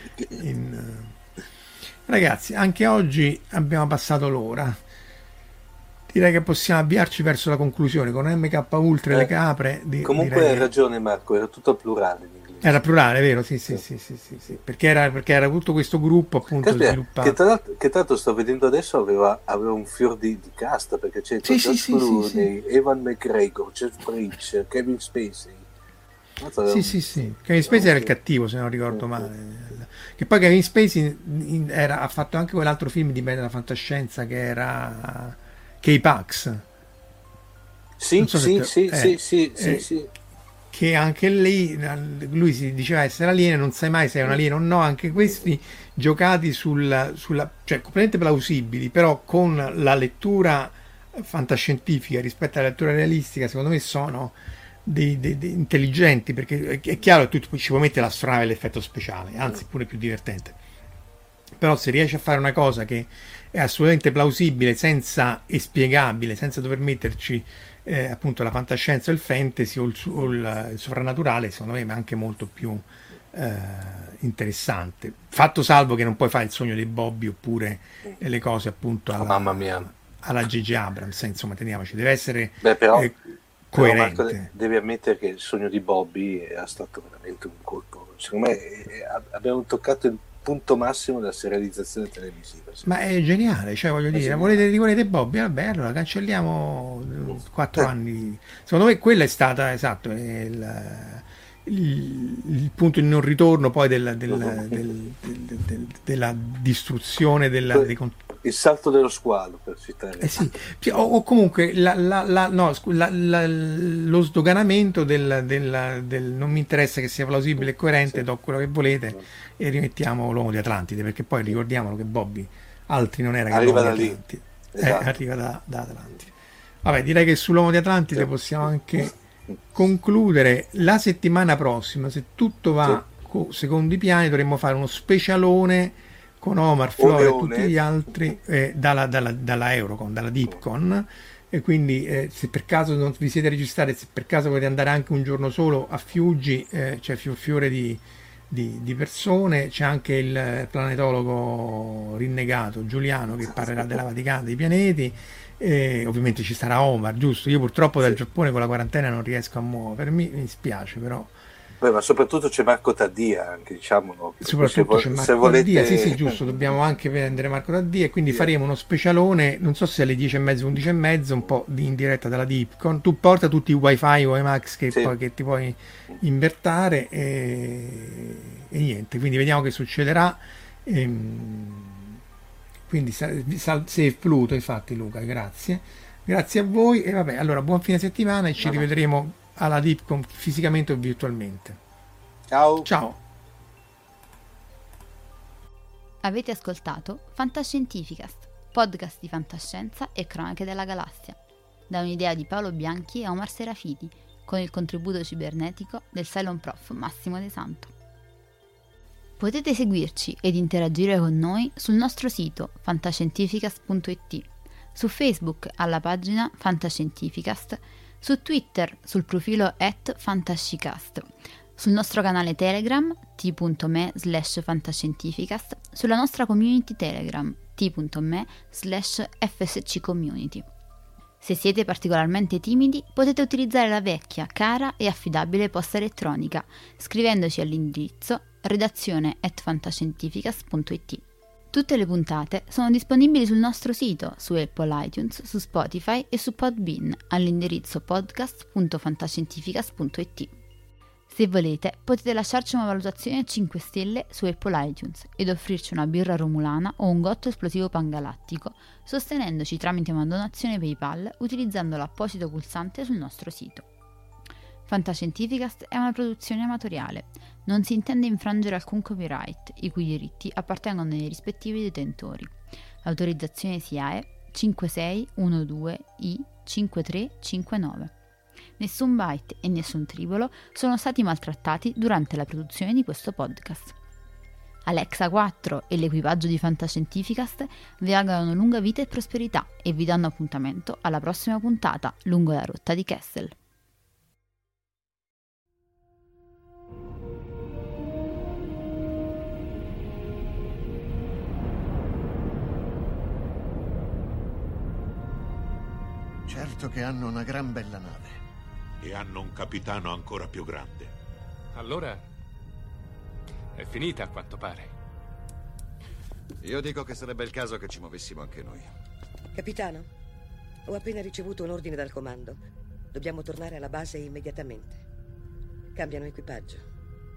Ragazzi, anche oggi abbiamo passato l'ora. Direi che possiamo avviarci verso la conclusione con MK Ultra e le capre. Comunque hai ragione, Marco, era tutto plurale in inglese. Era plurale, vero? Sì. Perché era tutto questo gruppo appunto sviluppato. Che tra l'altro sto vedendo adesso aveva un fior di cast, perché c'è George Clooney, Ewan McGregor, Jeff Bridges, Kevin Spacey. Sì. Kevin Spacey era il cattivo, se non ricordo male. Che poi Kevin Spacey ha fatto anche quell'altro film di bella fantascienza che era K-Pax. Sì. Che anche lì lui si diceva essere alieno, non sai mai se è un alieno o no. Anche questi giocati sulla cioè completamente plausibili, però con la lettura fantascientifica rispetto alla lettura realistica, secondo me sono dei intelligenti, perché è chiaro che tu ci puoi mettere l'astronave e l'effetto speciale, anzi pure più divertente, però se riesci a fare una cosa che è assolutamente plausibile e spiegabile, senza dover metterci appunto la fantascienza o il fantasy o il sovrannaturale, secondo me è anche molto più interessante, fatto salvo che non puoi fare il sogno di Bobby oppure le cose appunto mamma mia, alla J.J. Abrams, insomma teniamoci, deve essere coerente. Marco, devi ammettere che il sogno di Bobby è stato veramente un colpo, secondo me abbiamo toccato il punto massimo della serializzazione televisiva. Ma è geniale, cioè voglio dire, volete Bobby? Vabbè, allora cancelliamo 4 anni. Secondo me quella è stata, esatto, il punto di non ritorno poi della distruzione il salto dello squalo, per citare. Sì. O comunque lo sdoganamento del non mi interessa che sia plausibile e coerente, do quello che volete e rimettiamo l'uomo di Atlantide, perché poi ricordiamolo che Bobby altri non era che arriva l'uomo da di Atlantide. Esatto. Arriva da Atlantide. Vabbè, direi che sull'uomo di Atlantide possiamo anche concludere. La settimana prossima, se tutto va secondo i piani, dovremmo fare uno specialone con Omar, Flora e tutti gli altri dalla Eurocon, dalla Deepcon, e quindi se per caso non vi siete registrati, se per caso volete andare anche un giorno solo a Fiuggi, c'è fiore di persone, c'è anche il planetologo rinnegato Giuliano che parlerà della Vaticana, dei pianeti, ovviamente ci sarà Omar, giusto? Io purtroppo dal Giappone con la quarantena non riesco a muovermi, mi spiace, però ma soprattutto c'è Marco Taddia anche, diciamo, soprattutto c'è Marco Taddia, sì, giusto, dobbiamo anche prendere Marco Taddia e quindi faremo uno specialone, non so se alle 10:30, 11:30, un po' in diretta dalla Deepcon. Tu porta tutti i wifi o Emacs che ti puoi invertare e niente, quindi vediamo che succederà. Quindi Save Pluto, infatti, Luca, grazie a voi e vabbè, allora buon fine settimana e ci rivedremo alla Deepcon fisicamente o virtualmente. Ciao. Avete ascoltato Fantascientificast, podcast di fantascienza e cronache della galassia, da un'idea di Paolo Bianchi e Omar Serafiti, con il contributo cibernetico del Cylon Prof Massimo De Santo. Potete seguirci ed interagire con noi sul nostro sito fantascientificast.it, su Facebook alla pagina Fantascientificast, su Twitter sul profilo @fantascicast, sul nostro canale Telegram t.me/fantascientificast, sulla nostra community Telegram t.me/fsccommunity. Se siete particolarmente timidi, potete utilizzare la vecchia, cara e affidabile posta elettronica, scrivendoci all'indirizzo redazione@fantascientificast.it. Tutte le puntate sono disponibili sul nostro sito, su Apple iTunes, su Spotify e su Podbean, all'indirizzo podcast.fantascientificast.it. Se volete, potete lasciarci una valutazione a 5 stelle su Apple iTunes ed offrirci una birra romulana o un gotto esplosivo pangalattico, sostenendoci tramite una donazione PayPal utilizzando l'apposito pulsante sul nostro sito. Fantascientificast è una produzione amatoriale. Non si intende infrangere alcun copyright, i cui diritti appartengono ai rispettivi detentori. L'autorizzazione SIAE 5612I5359. Nessun byte e nessun tribolo sono stati maltrattati durante la produzione di questo podcast. Alexa 4 e l'equipaggio di Fantascientificast vi augurano lunga vita e prosperità e vi danno appuntamento alla prossima puntata lungo la rotta di Kessel. Certo che hanno una gran bella nave. E hanno un capitano ancora più grande. Allora è finita, a quanto pare. Io dico che sarebbe il caso che ci muovessimo anche noi. Capitano, ho appena ricevuto un ordine dal comando. Dobbiamo tornare alla base immediatamente. Cambiano equipaggio.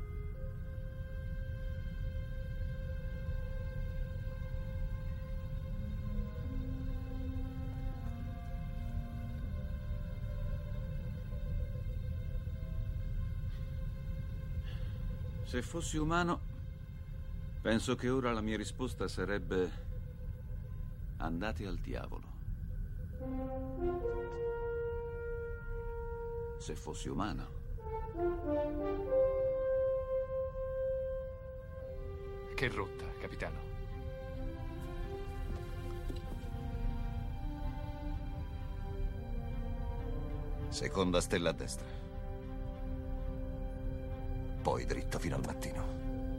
Se fossi umano, penso che ora la mia risposta sarebbe: andate al diavolo. Se fossi umano. Che rotta, capitano? Seconda stella a destra. Poi dritto fino al mattino.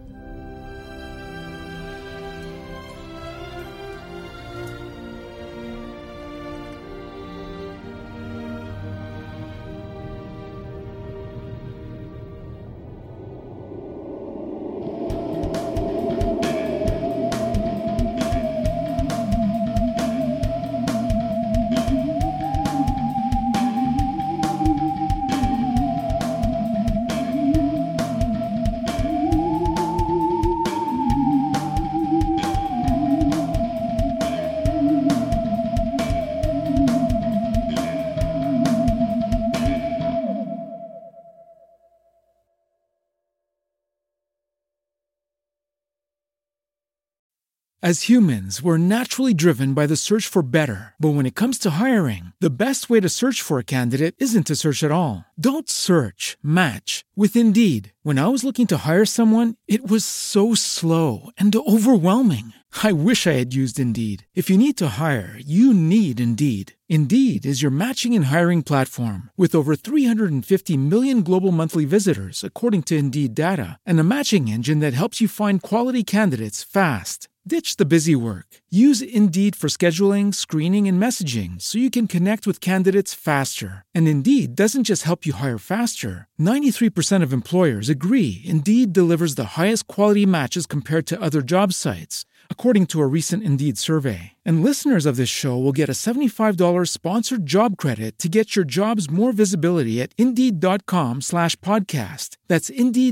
As humans, we're naturally driven by the search for better. But when it comes to hiring, the best way to search for a candidate isn't to search at all. Don't search, match with Indeed. When I was looking to hire someone, it was so slow and overwhelming. I wish I had used Indeed. If you need to hire, you need Indeed. Indeed is your matching and hiring platform with over 350 million global monthly visitors, according to Indeed data, and a matching engine that helps you find quality candidates fast. Ditch the busy work. Use Indeed for scheduling, screening, and messaging so you can connect with candidates faster. And Indeed doesn't just help you hire faster. 93% of employers agree Indeed delivers the highest quality matches compared to other job sites, according to a recent Indeed survey. And listeners of this show will get a $75 sponsored job credit to get your jobs more visibility at Indeed.com/podcast. That's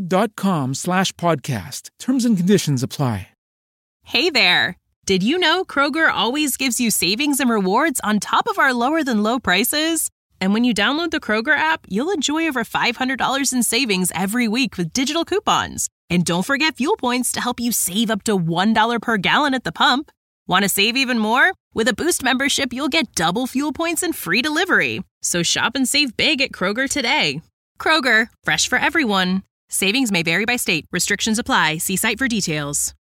Indeed.com/podcast. Terms and conditions apply. Hey there! Did you know Kroger always gives you savings and rewards on top of our lower-than-low prices? And when you download the Kroger app, you'll enjoy over $500 in savings every week with digital coupons. And don't forget fuel points to help you save up to $1 per gallon at the pump. Want to save even more? With a Boost membership, you'll get double fuel points and free delivery. So shop and save big at Kroger today. Kroger, fresh for everyone. Savings may vary by state. Restrictions apply. See site for details.